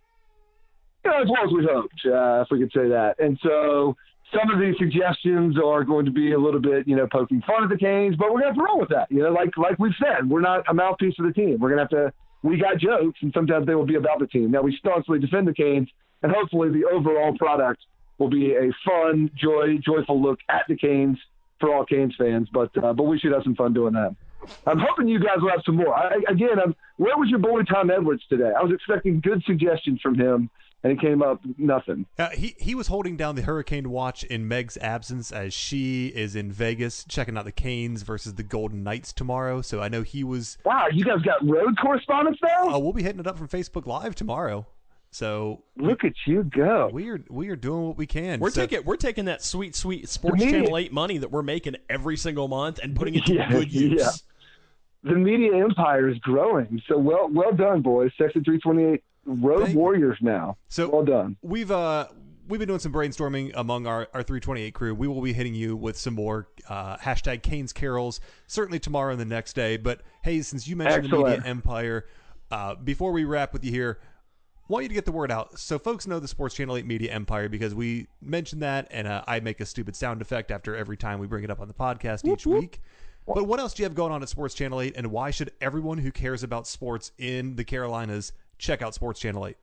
you know, as well as we hoped, uh, if we could say that, and so. Some of these suggestions are going to be a little bit, you know, poking fun at the Canes, but we're going to have to roll with that. You know, like like we've said, we're not a mouthpiece of the team. We're going to have to – we got jokes, and sometimes they will be about the team. Now, we staunchly defend the Canes, and hopefully the overall product will be a fun, joy, joyful look at the Canes for all Canes fans. But uh, but we should have some fun doing that. I'm hoping you guys will have some more. I, again, I'm, where was your boy Tom Edwards today? I was expecting good suggestions from him, and it came up nothing. Uh, he he was holding down the Hurricane watch in Meg's absence as she is in Vegas checking out the Canes versus the Golden Knights tomorrow. So I know he was. Wow, you guys got road correspondence now? Uh, we'll be hitting it up from Facebook Live tomorrow. So look at you go. We are we are doing what we can. We're so, taking we're taking that sweet sweet Sports media, Channel eight money that we're making every single month and putting it to yeah, good use. Yeah. The media empire is growing. So well well done, boys. Section three twenty-eight road Thank warriors now. So well done. We've uh we've been doing some brainstorming among our, our three twenty-eight crew. We will be hitting you with some more uh, hashtag Canes Carols certainly tomorrow and the next day. But hey, since you mentioned Excellent. the media empire, uh, before we wrap with you here, want you to get the word out so folks know the Sports Channel eight Media Empire, because we mentioned that, and uh, I make a stupid sound effect after every time we bring it up on the podcast each whoop, week. Whoop. But what else do you have going on at Sports Channel eight, and why should everyone who cares about sports in the Carolinas check out Sports Channel eight?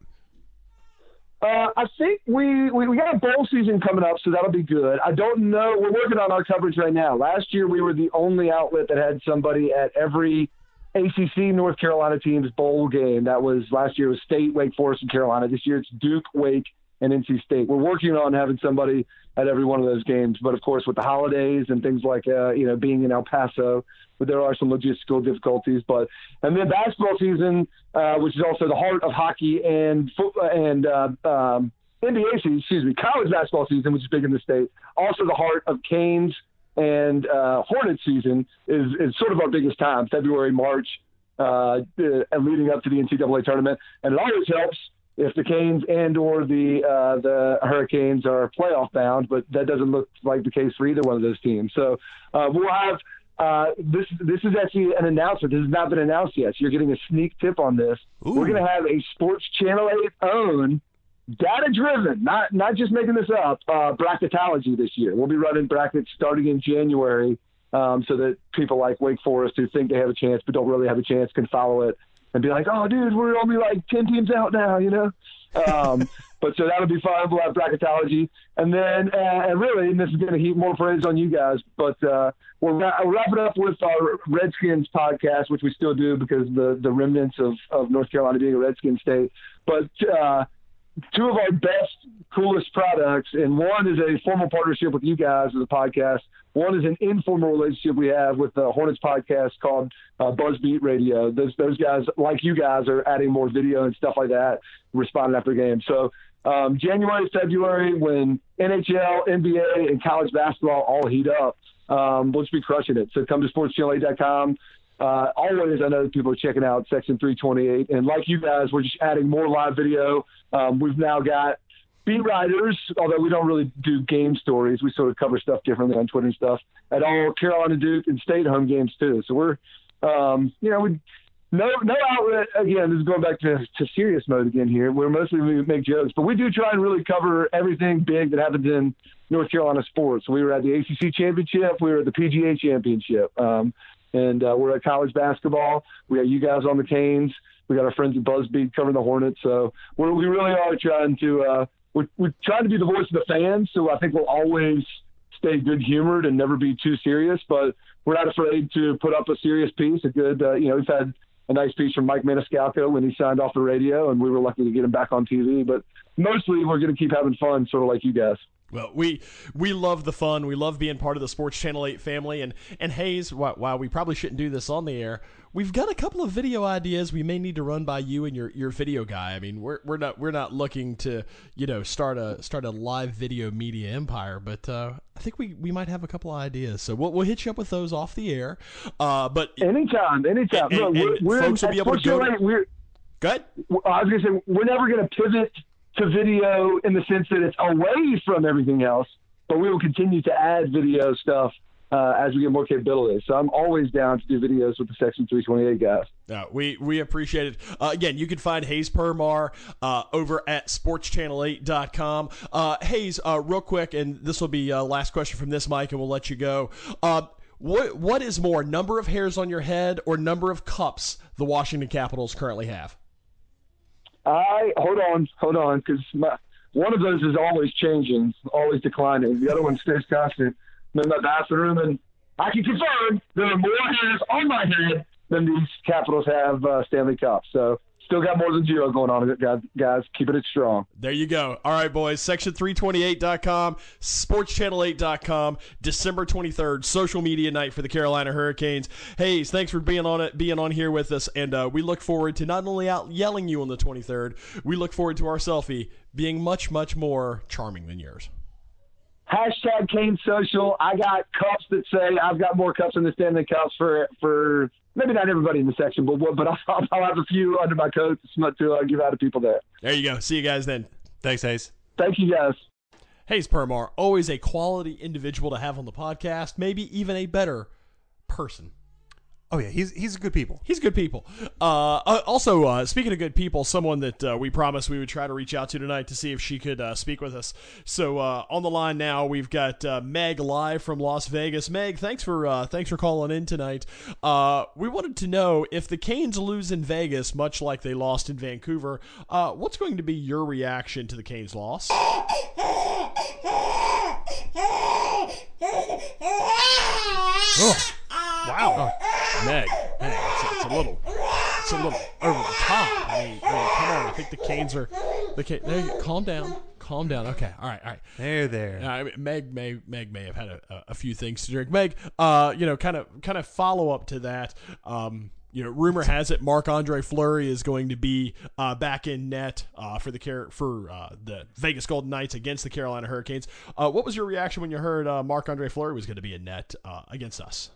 Uh, I think we, we, we got a bowl season coming up, so that'll be good. I don't know. We're working on our coverage right now. Last year, we were the only outlet that had somebody at every A C C North Carolina team's bowl game. That was last year. It was State, Wake Forest, and Carolina. This year, it's Duke, Wake, and N C State. We're working on having somebody at every one of those games. But, of course, with the holidays and things like, uh, you know, being in El Paso, but there are some logistical difficulties. But and then basketball season, uh, which is also the heart of hockey and football and uh, um, N B A season, excuse me, college basketball season, which is big in the state. Also the heart of Canes and uh, Hornets season is, is sort of our biggest time, February, March, uh, uh, leading up to the N C double A tournament. And it always helps if the Canes and or the uh, the Hurricanes are playoff bound, but that doesn't look like the case for either one of those teams. So uh, we'll have uh, this. This is actually an announcement. This has not been announced yet. So you're getting a sneak tip on this. Ooh. We're going to have a Sports Channel eight own, data-driven, not not just making this up, uh, bracketology this year. We'll be running brackets starting in January um, so that people like Wake Forest who think they have a chance but don't really have a chance can follow it and be like, oh, dude, we're only like ten teams out now, you know? Um, but so that'll be fun. We'll have bracketology. And then, uh, and really, and this is going to heap more praise on you guys, but uh, we're, ra- we're wrapping up with our Redskins podcast, which we still do because the, the remnants of, of North Carolina being a Redskin state. But uh, two of our best, coolest products, and one is a formal partnership with you guys as a podcast. One is an informal relationship we have with the Hornets podcast called uh, Buzzbeat Radio. Those those guys, like you guys, are adding more video and stuff like that, responding after games. So um, January, February, when N H L, N B A, and college basketball all heat up, um, we'll just be crushing it. So come to sports channel eight dot com. Uh, always, I know that people are checking out Section three twenty-eight. And like you guys, we're just adding more live video. Um, we've now got beat writers, although we don't really do game stories. We sort of cover stuff differently on Twitter and stuff, at all Carolina, Duke, and State home games too. So we're, um, you know, we no no outlet. Again, this is going back to, to serious mode again here. We're mostly we make jokes, but we do try and really cover everything big that happens in North Carolina sports. We were at the A C C championship. We were at the P G A championship. Um, And uh, we're at college basketball. We got you guys on the Canes. We got our friends at Buzzbeat covering the Hornets. So we're, we really are trying to uh, we're, we're trying to be the voice of the fans. So I think we'll always stay good humored and never be too serious. But we're not afraid to put up a serious piece. A good, uh, you know, we've had a nice piece from Mike Maniscalco when he signed off the radio, and we were lucky to get him back on T V. But mostly we're going to keep having fun, sort of like you guys. Well, we we love the fun. We love being part of the Sports Channel eight family. And, and Hayes, while we probably shouldn't do this on the air, we've got a couple of video ideas we may need to run by you and your, your video guy. I mean, we're we're not we're not looking to, you know, start a start a live video media empire, but uh, I think we, we might have a couple of ideas. So we'll we'll hit you up with those off the air. Uh, but anytime, anytime. And, Look, and, we're, and we're folks will be able to go. To, we're, go ahead. I was going to say we're never going to pivot to video in the sense that it's away from everything else, but we will continue to add video stuff uh, as we get more capabilities. So I'm always down to do videos with the Section three twenty-eight guys. Uh, we we appreciate it. Uh, again, you can find Hayes Permar uh, over at sports channel eight dot com. Uh, Hayes, uh, real quick, and this will be uh, last question from this mic, and we'll let you go. Uh, what what is more, number of hairs on your head or number of cups the Washington Capitals currently have? I hold on, hold on, because my one of those is always changing, always declining. The other one stays constant. I'm in my bathroom, and I can confirm there are more hairs on my head than these Capitals have uh, Stanley Cups. So still got more than zero going on, guys. Guys, keeping it strong. There you go. All right, boys. section three twenty-eight dot com, sports channel eight dot com, December twenty-third, social media night for the Carolina Hurricanes. Hayes, thanks for being on it, being on here with us, and uh, we look forward to not only out yelling you on the twenty-third, we look forward to our selfie being much, much more charming than yours. Hashtag Cane Social. I got cups that say I've got more cups than the Stanley Cups for for maybe not everybody in the section, but but I'll, I'll have a few under my coat to uh, give out to people there. There you go. See you guys then. Thanks, Hayes. Thank you, guys. Hayes Permar, always a quality individual to have on the podcast, maybe even a better person. Oh, yeah, he's he's good people. He's good people. Uh, uh, also, uh, speaking of good people, someone that uh, we promised we would try to reach out to tonight to see if she could uh, speak with us. So uh, on the line now, we've got uh, Meg live from Las Vegas. Meg, thanks for uh, thanks for calling in tonight. Uh, we wanted to know if the Canes lose in Vegas, much like they lost in Vancouver, uh, what's going to be your reaction to the Canes' loss? Oh, wow. Oh, Meg, Meg it's, it's a little, it's a little over the top. I mean, I mean come on. I think the Canes are, the Canes, there you, calm down, calm down. Okay, all right, all right. There, there. Uh, I mean, Meg, may, Meg may have had a, a few things to drink. Meg, uh, you know, kind of, kind of follow up to that. Um, you know, rumor has it Marc-Andre Fleury is going to be uh, back in net uh, for the Car- for uh, the Vegas Golden Knights against the Carolina Hurricanes. Uh, what was your reaction when you heard uh, Marc-Andre Fleury was going to be in net uh, against us?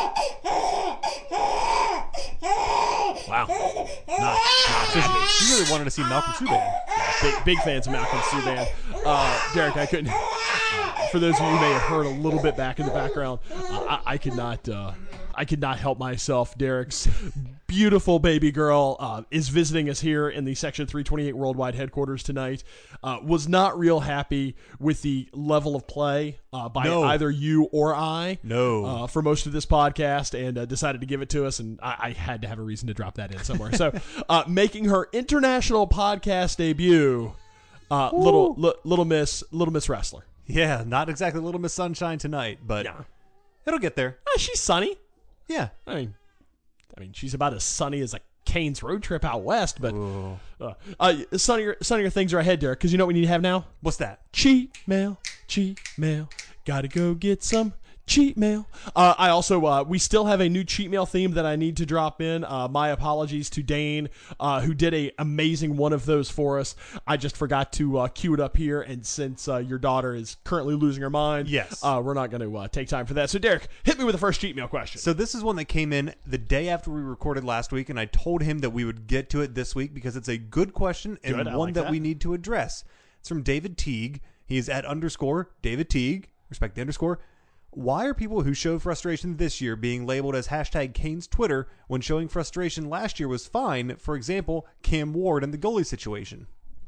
Wow. Not, not So she, she really wanted to see Malcolm Subban. big, big fans of Malcolm Subban. Uh, Derek, I couldn't. Uh, for those of you who may have heard a little bit back in the background, uh, I, I could not. Uh, I could not help myself. Derek's beautiful baby girl uh, is visiting us here in the Section three twenty-eight Worldwide headquarters tonight. Uh, was not real happy with the level of play uh, by No. either you or I. No. Uh, for most of this podcast, and uh, decided to give it to us, and I, I had to have a reason to drop that in somewhere. So, uh, making her international podcast debut, uh, little li- little Miss Little Miss Wrestler. Yeah, not exactly Little Miss Sunshine tonight, but Yeah, it'll get there. uh, she's sunny. Yeah. I mean, I mean, she's about as sunny as a Canes road trip out west. But Ooh. uh, uh, sunnier, sunnier things are ahead, Derek. Because you know what we need to have now? What's that? Cheat mail, cheat mail. Gotta go get some cheat mail. Uh, I also, uh, we still have a new cheat mail theme that I need to drop in. Uh, my apologies to Dane, uh, who did a amazing one of those for us. I just forgot to uh, cue it up here, and since uh, your daughter is currently losing her mind, Yes. uh, we're not going to uh, take time for that. So, Derek, hit me with the first cheat mail question. So this is one that came in the day after we recorded last week, and I told him that we would get to it this week because it's a good question and Good, I one like that, that. we need to address. It's from David Teague. He's at underscore David Teague. Respect the underscore. Why are people who show frustration this year being labeled as hashtag Canes Twitter when showing frustration last year was fine? For example, Cam Ward and the goalie situation.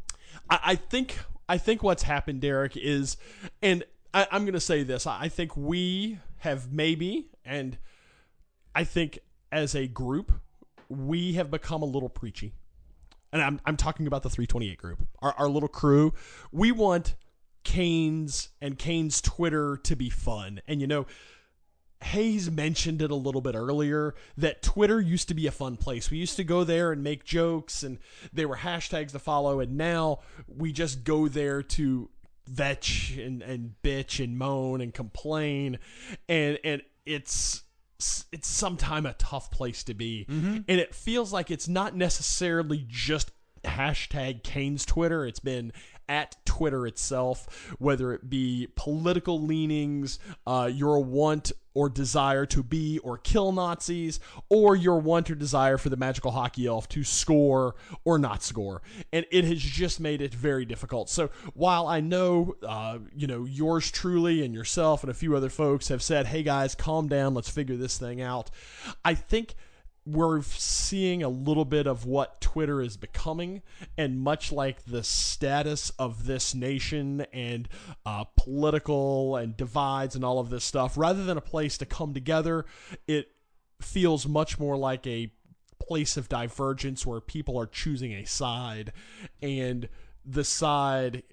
I, I think I think what's happened, Derek, is, and I, I'm going to say this, I think we have maybe, and I think as a group, we have become a little preachy. And I'm I'm talking about the three twenty-eight group, our, our little crew. We want Canes and Canes Twitter to be fun. And, you know, Hayes mentioned it a little bit earlier that Twitter used to be a fun place. We used to go there and make jokes, and they were hashtags to follow. And now we just go there to vetch and, and bitch and moan and complain. And, and it's, it's sometimes a tough place to be. Mm-hmm. And it feels like it's not necessarily just hashtag Canes Twitter. It's been at Twitter itself, whether it be political leanings, uh, your want or desire to be or kill Nazis, or your want or desire for the magical hockey elf to score or not score. And it has just made it very difficult. So while I know, uh, you know, yours truly and yourself and a few other folks have said, hey guys, calm down, let's figure this thing out, I think we're seeing a little bit of what Twitter is becoming, and much like the status of this nation and uh, political and divides and all of this stuff, rather than a place to come together, it feels much more like a place of divergence where people are choosing a side, and the side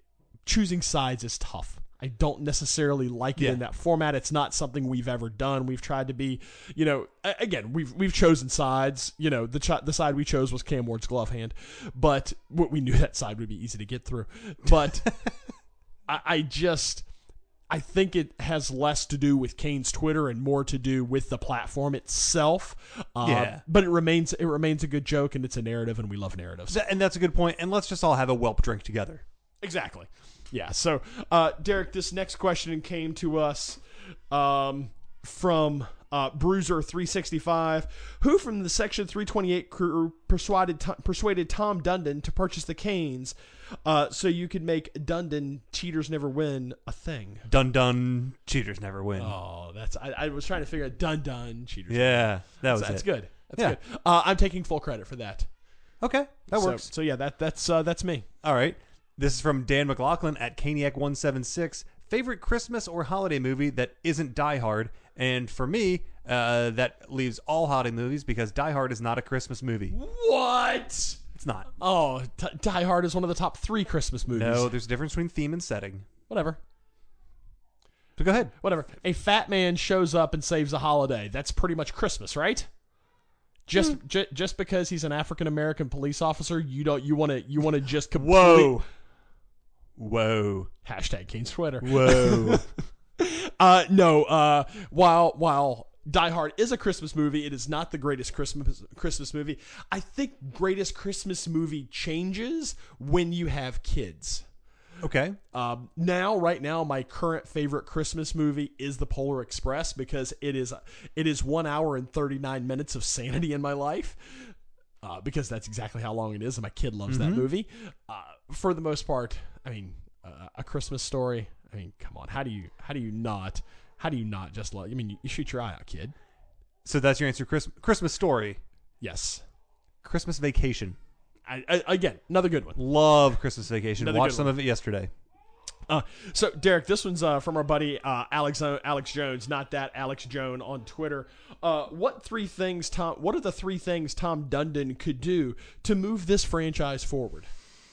choosing sides is tough. I don't necessarily like it Yeah. in that format. It's not something we've ever done. We've tried to be, you know, a- again, we've we've chosen sides. You know, the ch- the side we chose was Cam Ward's glove hand, but we knew that side would be easy to get through. But I, I just, I think it has less to do with Kane's Twitter and more to do with the platform itself. Uh, Yeah. But it remains it remains a good joke, and it's a narrative, and we love narratives. Th- and that's a good point. And let's just all have a whelp drink together. Exactly. Yeah. So, uh, Derek, this next question came to us um, from uh, Bruiser three sixty-five, who from the Section three twenty-eight crew persuaded Tom, persuaded Tom Dundon to purchase the Canes uh, so you could make Dundon cheaters never win a thing. Dun dun. Cheaters never win. Oh, that's I, I was trying to figure out Dun Dun cheaters. Yeah, that was that's, that's it. good. That's Yeah. good. Uh, I'm taking full credit for that. Okay, that So- works. So, yeah, that that's uh, that's me. All right. This is from Dan McLaughlin at Caniac one seven six. Favorite Christmas or holiday movie that isn't Die Hard? And for me, uh, that leaves all holiday movies because Die Hard is not a Christmas movie. What? It's not. Oh, t- Die Hard is one of the top three Christmas movies. No, there's a difference between theme and setting. Whatever. But go ahead. Whatever. A fat man shows up and saves a holiday. That's pretty much Christmas, right? Just Hmm. ju- just because he's an African American police officer, you don't you want to you want to just complete Whoa. Whoa. hashtag Kane's Twitter. Whoa. Uh, no. Uh, while while Die Hard is a Christmas movie, it is not the greatest Christmas Christmas movie. I think greatest Christmas movie changes when you have kids. Okay. Um, now, right now, my current favorite Christmas movie is The Polar Express because it is it is one hour and thirty-nine minutes of sanity in my life. Uh, because that's exactly how long it is, and my kid loves that movie. Uh, for the most part, I mean, uh, A Christmas Story. I mean, come on, how do you how do you not how do you not just love? I mean, you, you shoot your eye out, kid. So that's your answer. Chris- Christmas Story. Yes. Christmas Vacation. I, I, again, another good one. Love Christmas Vacation. Another Watched good some one. of it yesterday. Uh, so, Derek, this one's uh, from our buddy uh, Alex Alex Jones, not that Alex Jones on Twitter. Uh, what three things Tom? What are the three things Tom Dundon could do to move this franchise forward?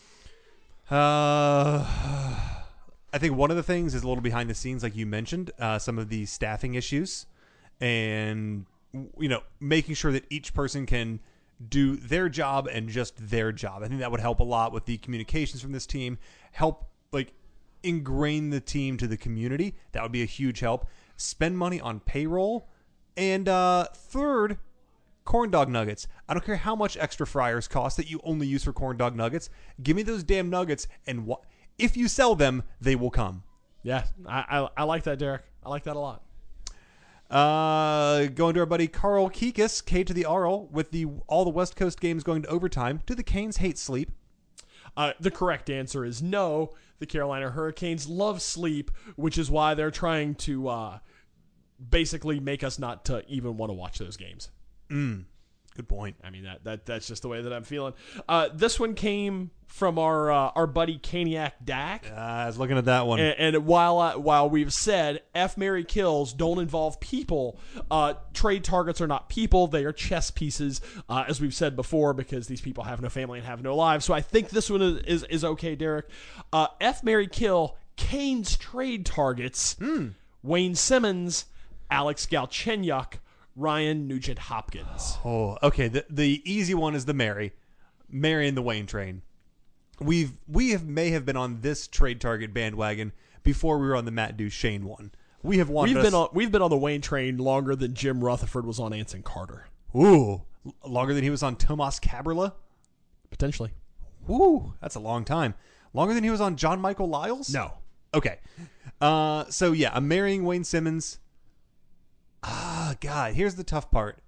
Uh, I think one of the things is a little behind the scenes, like you mentioned, uh, some of the staffing issues, and you know, making sure that each person can do their job and just their job. I think that would help a lot with the communications from this team. Help like ingrain the team to the community. That would be a huge help. Spend money on payroll, and uh, third, corn dog nuggets. I don't care how much extra fryers cost that you only use for corn dog nuggets. Give me those damn nuggets, and wh- if you sell them, they will come. Yeah, I, I I like that, Derek. I like that a lot. Uh, going to our buddy Carl Kikas, K to the R L, with the all the West Coast games going to overtime. Do the Canes hate sleep? Uh, the correct answer is no. The Carolina Hurricanes love sleep, which is why they're trying to uh, basically make us not to even want to watch those games. Mm, good point. I mean, that, that that's just the way that I'm feeling. Uh, this one came from our uh, our buddy Caniac Dak. Uh, I was looking at that one. And, and while I, while we've said F, Mary kills don't involve people, uh, trade targets are not people; they are chess pieces, uh, as we've said before, because these people have no family and have no lives. So I think this one is is, is okay, Derek. Uh, F, Mary kill Kane's trade targets: Wayne Simmons, Alex Galchenyuk, Ryan Nugent Hopkins. Oh, okay. The the easy one is the Mary, Mary and the Wayne train. We've we have may have been on this trade target bandwagon before we were on the Matt Duchene one. We have wanted We've us, been on we've been on the Wayne train longer than Jim Rutherford was on Anson Carter. ooh longer than he was on Tomas Cabrera. Potentially. Ooh, that's a long time. Longer than he was on John Michael Lyles. No. Okay. Uh, so yeah, I'm marrying Wayne Simmons. Ah, God, here's the tough part.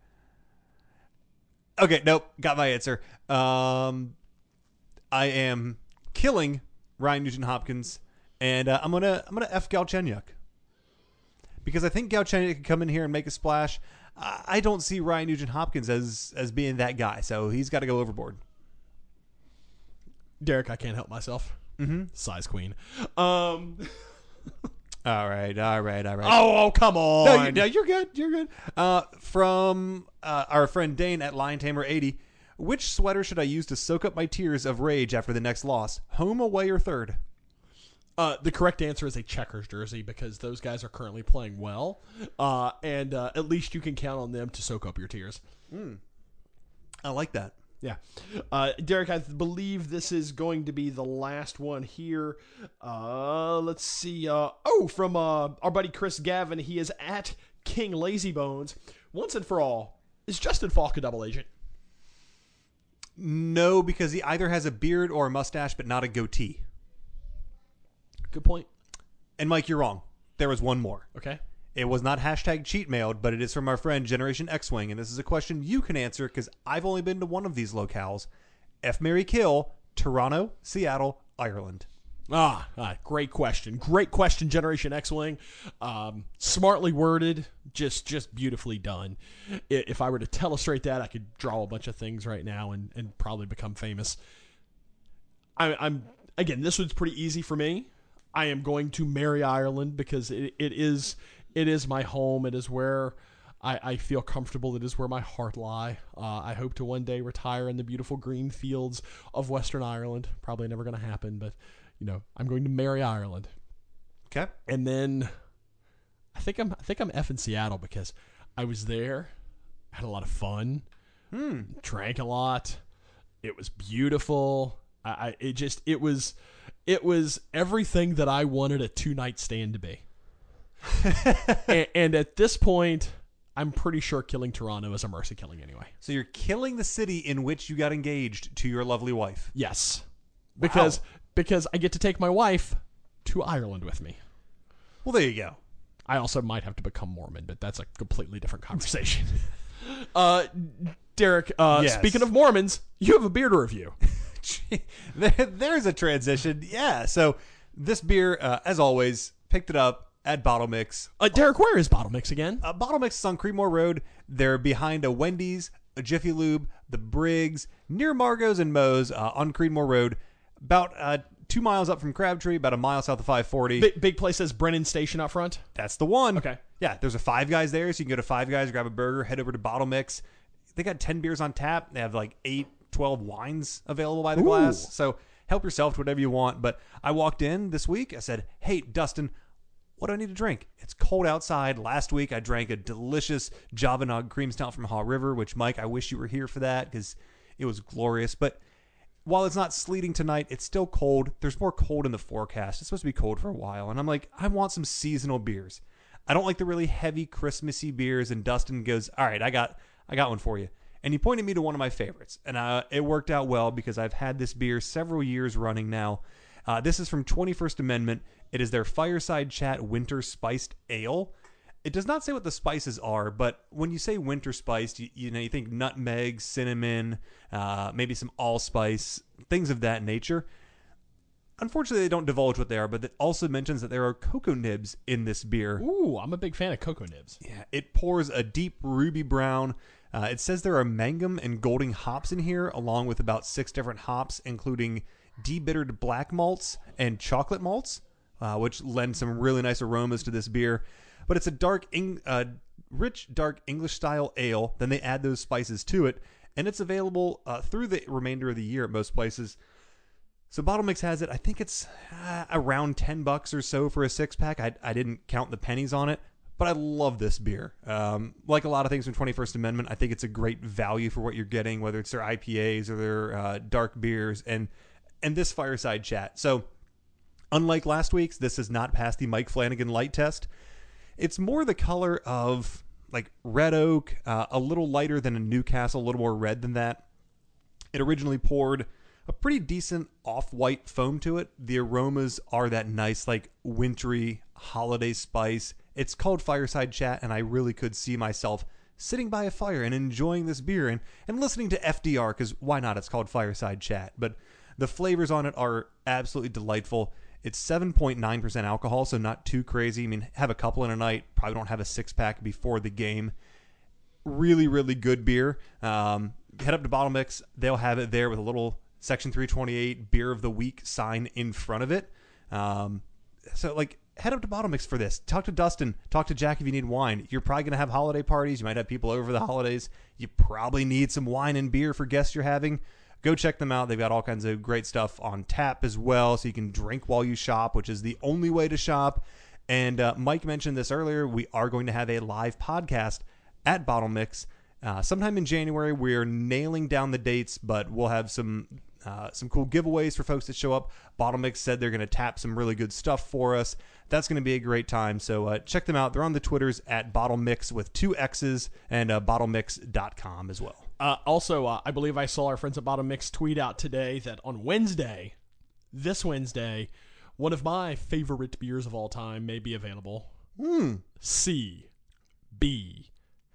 Okay, nope, got my answer. Um, I am killing Ryan Nugent Hopkins, and uh, I'm gonna I'm gonna F Galchenyuk because I think Galchenyuk can come in here and make a splash. I, I don't see Ryan Nugent Hopkins as as being that guy, so he's got to go overboard. Derek, I can't help myself. Mm-hmm. Size queen. Um. All right, all right, all right. Oh, oh, come on. No, you, no, you're good. You're good. Uh, from uh, our friend Dane at Lion Tamer eighty. Which sweater should I use to soak up my tears of rage after the next loss? Home, away, or third? Uh, the correct answer is a Checkers jersey because those guys are currently playing well, uh, and uh, at least you can count on them to soak up your tears. Mm. I like that. Yeah. Uh, Derek, I believe this is going to be the last one here. Uh, let's see. Uh, oh, from uh, our buddy Chris Gavin. He is at King Lazybones. Once and for all, is Justin Falk a double agent? No, because he either has a beard or a mustache, but not a goatee. Good point. And Mike, you're wrong. There was one more. Okay. It was not hashtag cheat mailed, but it is from our friend Generation X-Wing, and this is a question you can answer because I've only been to one of these locales. F, marry, kill, Toronto, Seattle, Ireland. Ah, ah, great question. Great question, Generation X-Wing. Um, smartly worded, just just beautifully done. I- If I were to telestrate that, I could draw a bunch of things right now and, and probably become famous. I, I'm again, this one's pretty easy for me. I am going to marry Ireland because it, it is it is my home. It is where I, I feel comfortable. It is where my heart lie. Uh, I hope to one day retire in the beautiful green fields of Western Ireland. Probably never going to happen, but you know, I'm going to marry Ireland. Okay. And then I think I'm I think I'm effing Seattle because I was there, had a lot of fun, Hmm. drank a lot. It was beautiful. I, I it just it was it was everything that I wanted a two night stand to be. and, and at this point, I'm pretty sure killing Toronto is a mercy killing anyway. So you're killing the city in which you got engaged to your lovely wife. Yes, because because I get to take my wife to Ireland with me. Well, there you go. I also might have to become Mormon, but that's a completely different conversation. uh, Derek, uh, Yes. speaking of Mormons, you have a beer to review. there, there's a transition. Yeah. So this beer, uh, as always, picked it up at Bottle Mix. Uh, Derek, where is Bottle Mix again? Uh, Bottle Mix is on Creedmoor Road. They're behind a Wendy's, a Jiffy Lube, the Briggs, near Margot's and Moe's uh, on Creedmoor Road. About uh, two miles up from Crabtree, about a mile south of five forty. Big, big place says Brennan Station out front. That's the one. Okay. Yeah, there's a Five Guys there, so you can go to Five Guys, grab a burger, head over to Bottle Mix. They got ten beers on tap. They have like eight, twelve wines available by the Ooh. glass. So help yourself to whatever you want. But I walked in this week. I said, hey, Dustin, what do I need to drink? It's cold outside. Last week, I drank a delicious Javanog cream stout from Haw River, which, Mike, I wish you were here for that because it was glorious. But while it's not sleeting tonight, it's still cold. There's more cold in the forecast. It's supposed to be cold for a while. And I'm like, I want some seasonal beers. I don't like the really heavy Christmassy beers. And Dustin goes, all right, I got I got one for you. And he pointed me to one of my favorites. And uh, it worked out well because I've had this beer several years running now. Uh, this is from twenty-first Amendment. It is their Fireside Chat Winter Spiced Ale. It does not say what the spices are, but when you say winter spiced, you, you know, you think nutmeg, cinnamon, uh, maybe some allspice, things of that nature. Unfortunately, they don't divulge what they are, but it also mentions that there are cocoa nibs in this beer. Ooh, I'm a big fan of cocoa nibs. Yeah, it pours a deep ruby brown. Uh, it says there are mangum and Golding hops in here, along with about six different hops, including debittered black malts and chocolate malts, uh, which lend some really nice aromas to this beer. But it's a dark, Eng- uh, rich, dark English-style ale. Then they add those spices to it, and it's available uh, through the remainder of the year at most places. So Bottle Mix has it. I think it's uh, around ten bucks or so for a six-pack. I, I didn't count the pennies on it, but I love this beer. Um, like a lot of things from twenty-first Amendment, I think it's a great value for what you're getting, whether it's their I P As or their uh, dark beers, and and this Fireside Chat. So unlike last week's, this has not passed the Mike Flanagan light test. It's more the color of like red oak, uh, a little lighter than a Newcastle, a little more red than that. It originally poured a pretty decent off-white foam to it. The aromas are that nice, like wintry holiday spice. It's called Fireside Chat, and I really could see myself sitting by a fire and enjoying this beer and, and listening to F D R, because why not? It's called Fireside Chat. But the flavors on it are absolutely delightful. It's seven point nine percent alcohol, so not too crazy. I mean, have a couple in a night. Probably don't have a six-pack before the game. Really, really good beer. Um, head up to Bottle Mix. They'll have it there with a little Section three twenty-eight Beer of the Week sign in front of it. Um, so, like, head up to Bottle Mix for this. Talk to Dustin. Talk to Jack if you need wine. You're probably going to have holiday parties. You might have people over the holidays. You probably need some wine and beer for guests you're having. go check them out. They've got all kinds of great stuff on tap as well, so you can drink while you shop, which is the only way to shop. And uh, Mike mentioned this earlier. We are going to have a live podcast at Bottle Mix uh, sometime in January. We're nailing down the dates, but we'll have some uh, some cool giveaways for folks that show up. Bottle Mix said they're going to tap some really good stuff for us. That's going to be a great time. So uh, check them out. They're on the Twitters at Bottle Mix with two X's and uh, bottle mix dot com as well. Uh, also, uh, I believe I saw our friends at Bottle Mix tweet out today that on Wednesday, this Wednesday, one of my favorite beers of all time may be available. Hmm. C B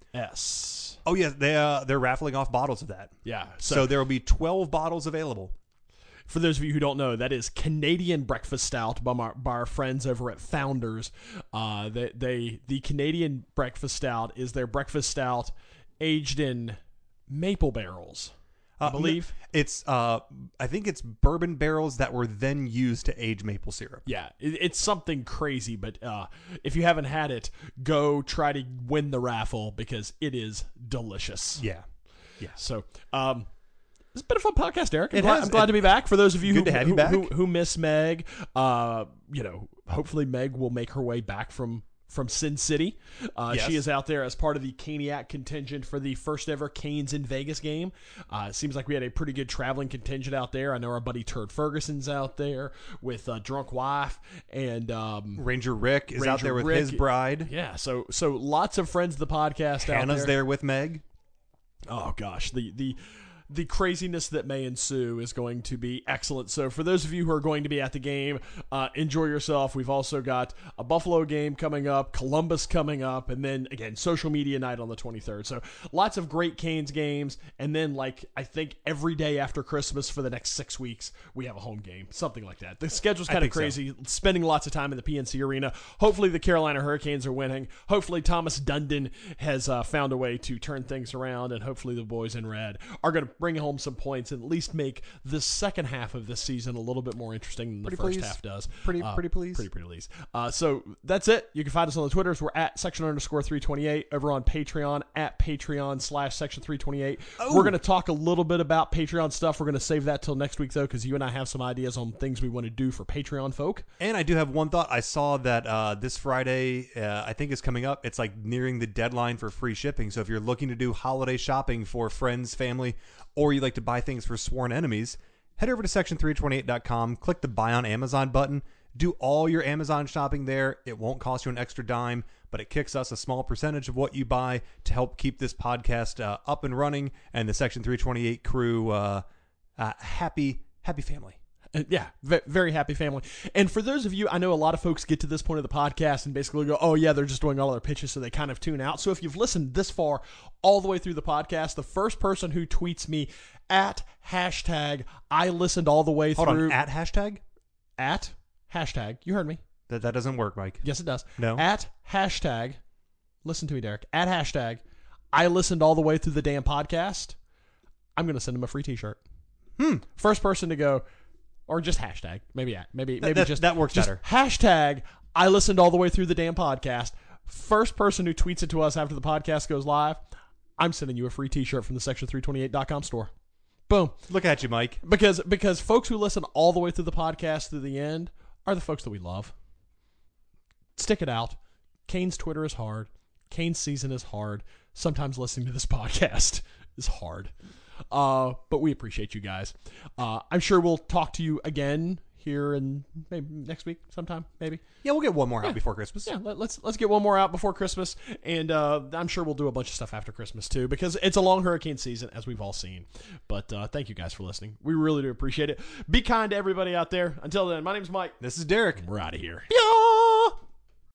S. Oh, yeah. They, uh, they're raffling off bottles of that. Yeah. So, So, there will be twelve bottles available. for those of you who don't know, that is Canadian Breakfast Stout by our, by our friends over at Founders. Uh, they, they the Canadian Breakfast Stout is their breakfast stout aged in maple barrels, I Uh, believe. It's, uh, I think it's bourbon barrels that were then used to age maple syrup. Yeah, it, it's something crazy, but uh, if you haven't had it, go try to win the raffle because it is delicious. Yeah. So, um, it's been a fun podcast, Eric. I'm, It glad, has. I'm glad to be back. For those of you Good who, to have you who, back. who, who miss Meg, uh, you know, hopefully Meg will make her way back from from Sin City. Uh, Yes. She is out there as part of the Caniac contingent for the first ever Canes in Vegas game. Uh, it seems like we had a pretty good traveling contingent out there. I know our buddy Turd Ferguson's out there with a drunk wife, and um, Ranger Rick is out Ranger there with Rick. his bride. yeah, so so lots of friends of the podcast out Hannah's there. there with Meg. Oh gosh, the the the craziness that may ensue is going to be excellent. So for those of you who are going to be at the game, uh, enjoy yourself. We've also got a Buffalo game coming up, Columbus coming up, and then again social media night on the twenty-third. So lots of great Canes games, and then like I think every day after Christmas for the next six weeks we have a home game, something like that. The schedule's kind of think so. crazy. Spending lots of time in the P N C Arena. Hopefully the Carolina Hurricanes are winning. Hopefully Thomas Dundon has uh, found a way to turn things around, and hopefully the boys in red are going to bring home some points and at least make the second half of this season a little bit more interesting than the Pretty first please. half does. Pretty- Uh, pretty please. Pretty, pretty please. Uh, so that's it. You can find us on the Twitters. We're at section underscore three twenty-eight over on Patreon at Patreon slash section three twenty-eight. Oh. We're going to talk a little bit about Patreon stuff. We're going to save that till next week though, because you and I have some ideas on things we want to do for Patreon folk. And I do have one thought. I saw that uh, this Friday, uh, I think is coming up. It's like nearing the deadline for free shipping. So if you're looking to do holiday shopping for friends, family, or you like to buy things for sworn enemies, head over to section three twenty-eight dot com, click the buy on Amazon button, do all your Amazon shopping there. It won't cost you an extra dime, but it kicks us a small percentage of what you buy to help keep this podcast uh, up and running and the Section three twenty-eight crew uh, uh, happy, happy family. Uh, yeah, ve- very happy family. And for those of you, I know a lot of folks get to this point of the podcast and basically go, oh yeah, they're just doing all their pitches, so they kind of tune out. So if you've listened this far all the way through the podcast, the first person who tweets me at hashtag I listened all the way Hold through on, at hashtag? at hashtag, you heard me. That, that doesn't work, Mike. Yes, it does. No. At hashtag, listen to me, Derek. At hashtag, I listened all the way through the damn podcast. I'm going to send him a free T-shirt. Hmm. First person to go, or just hashtag, maybe at, maybe maybe that- just that works just better. Hashtag, I listened all the way through the damn podcast. First person who tweets it to us after the podcast goes live, I'm sending you a free T-shirt from the section three twenty-eight dot com store. Boom. Look at you, Mike. Because because folks who listen all the way through the podcast through the end are the folks that we love. Stick it out. Kane's Twitter is hard. Kane's season is hard. Sometimes listening to this podcast is hard. Uh, but we appreciate you guys. Uh, I'm sure we'll talk to you again here in maybe next week sometime, maybe. Yeah, we'll get one more out before Christmas. Yeah, let, let's let's get one more out before Christmas, and uh, I'm sure we'll do a bunch of stuff after Christmas too, because it's a long hurricane season, as we've all seen. But uh, thank you guys for listening. We really do appreciate it. Be kind to everybody out there. Until then, my name's Mike. This is Derek. We're out of here. Yeah.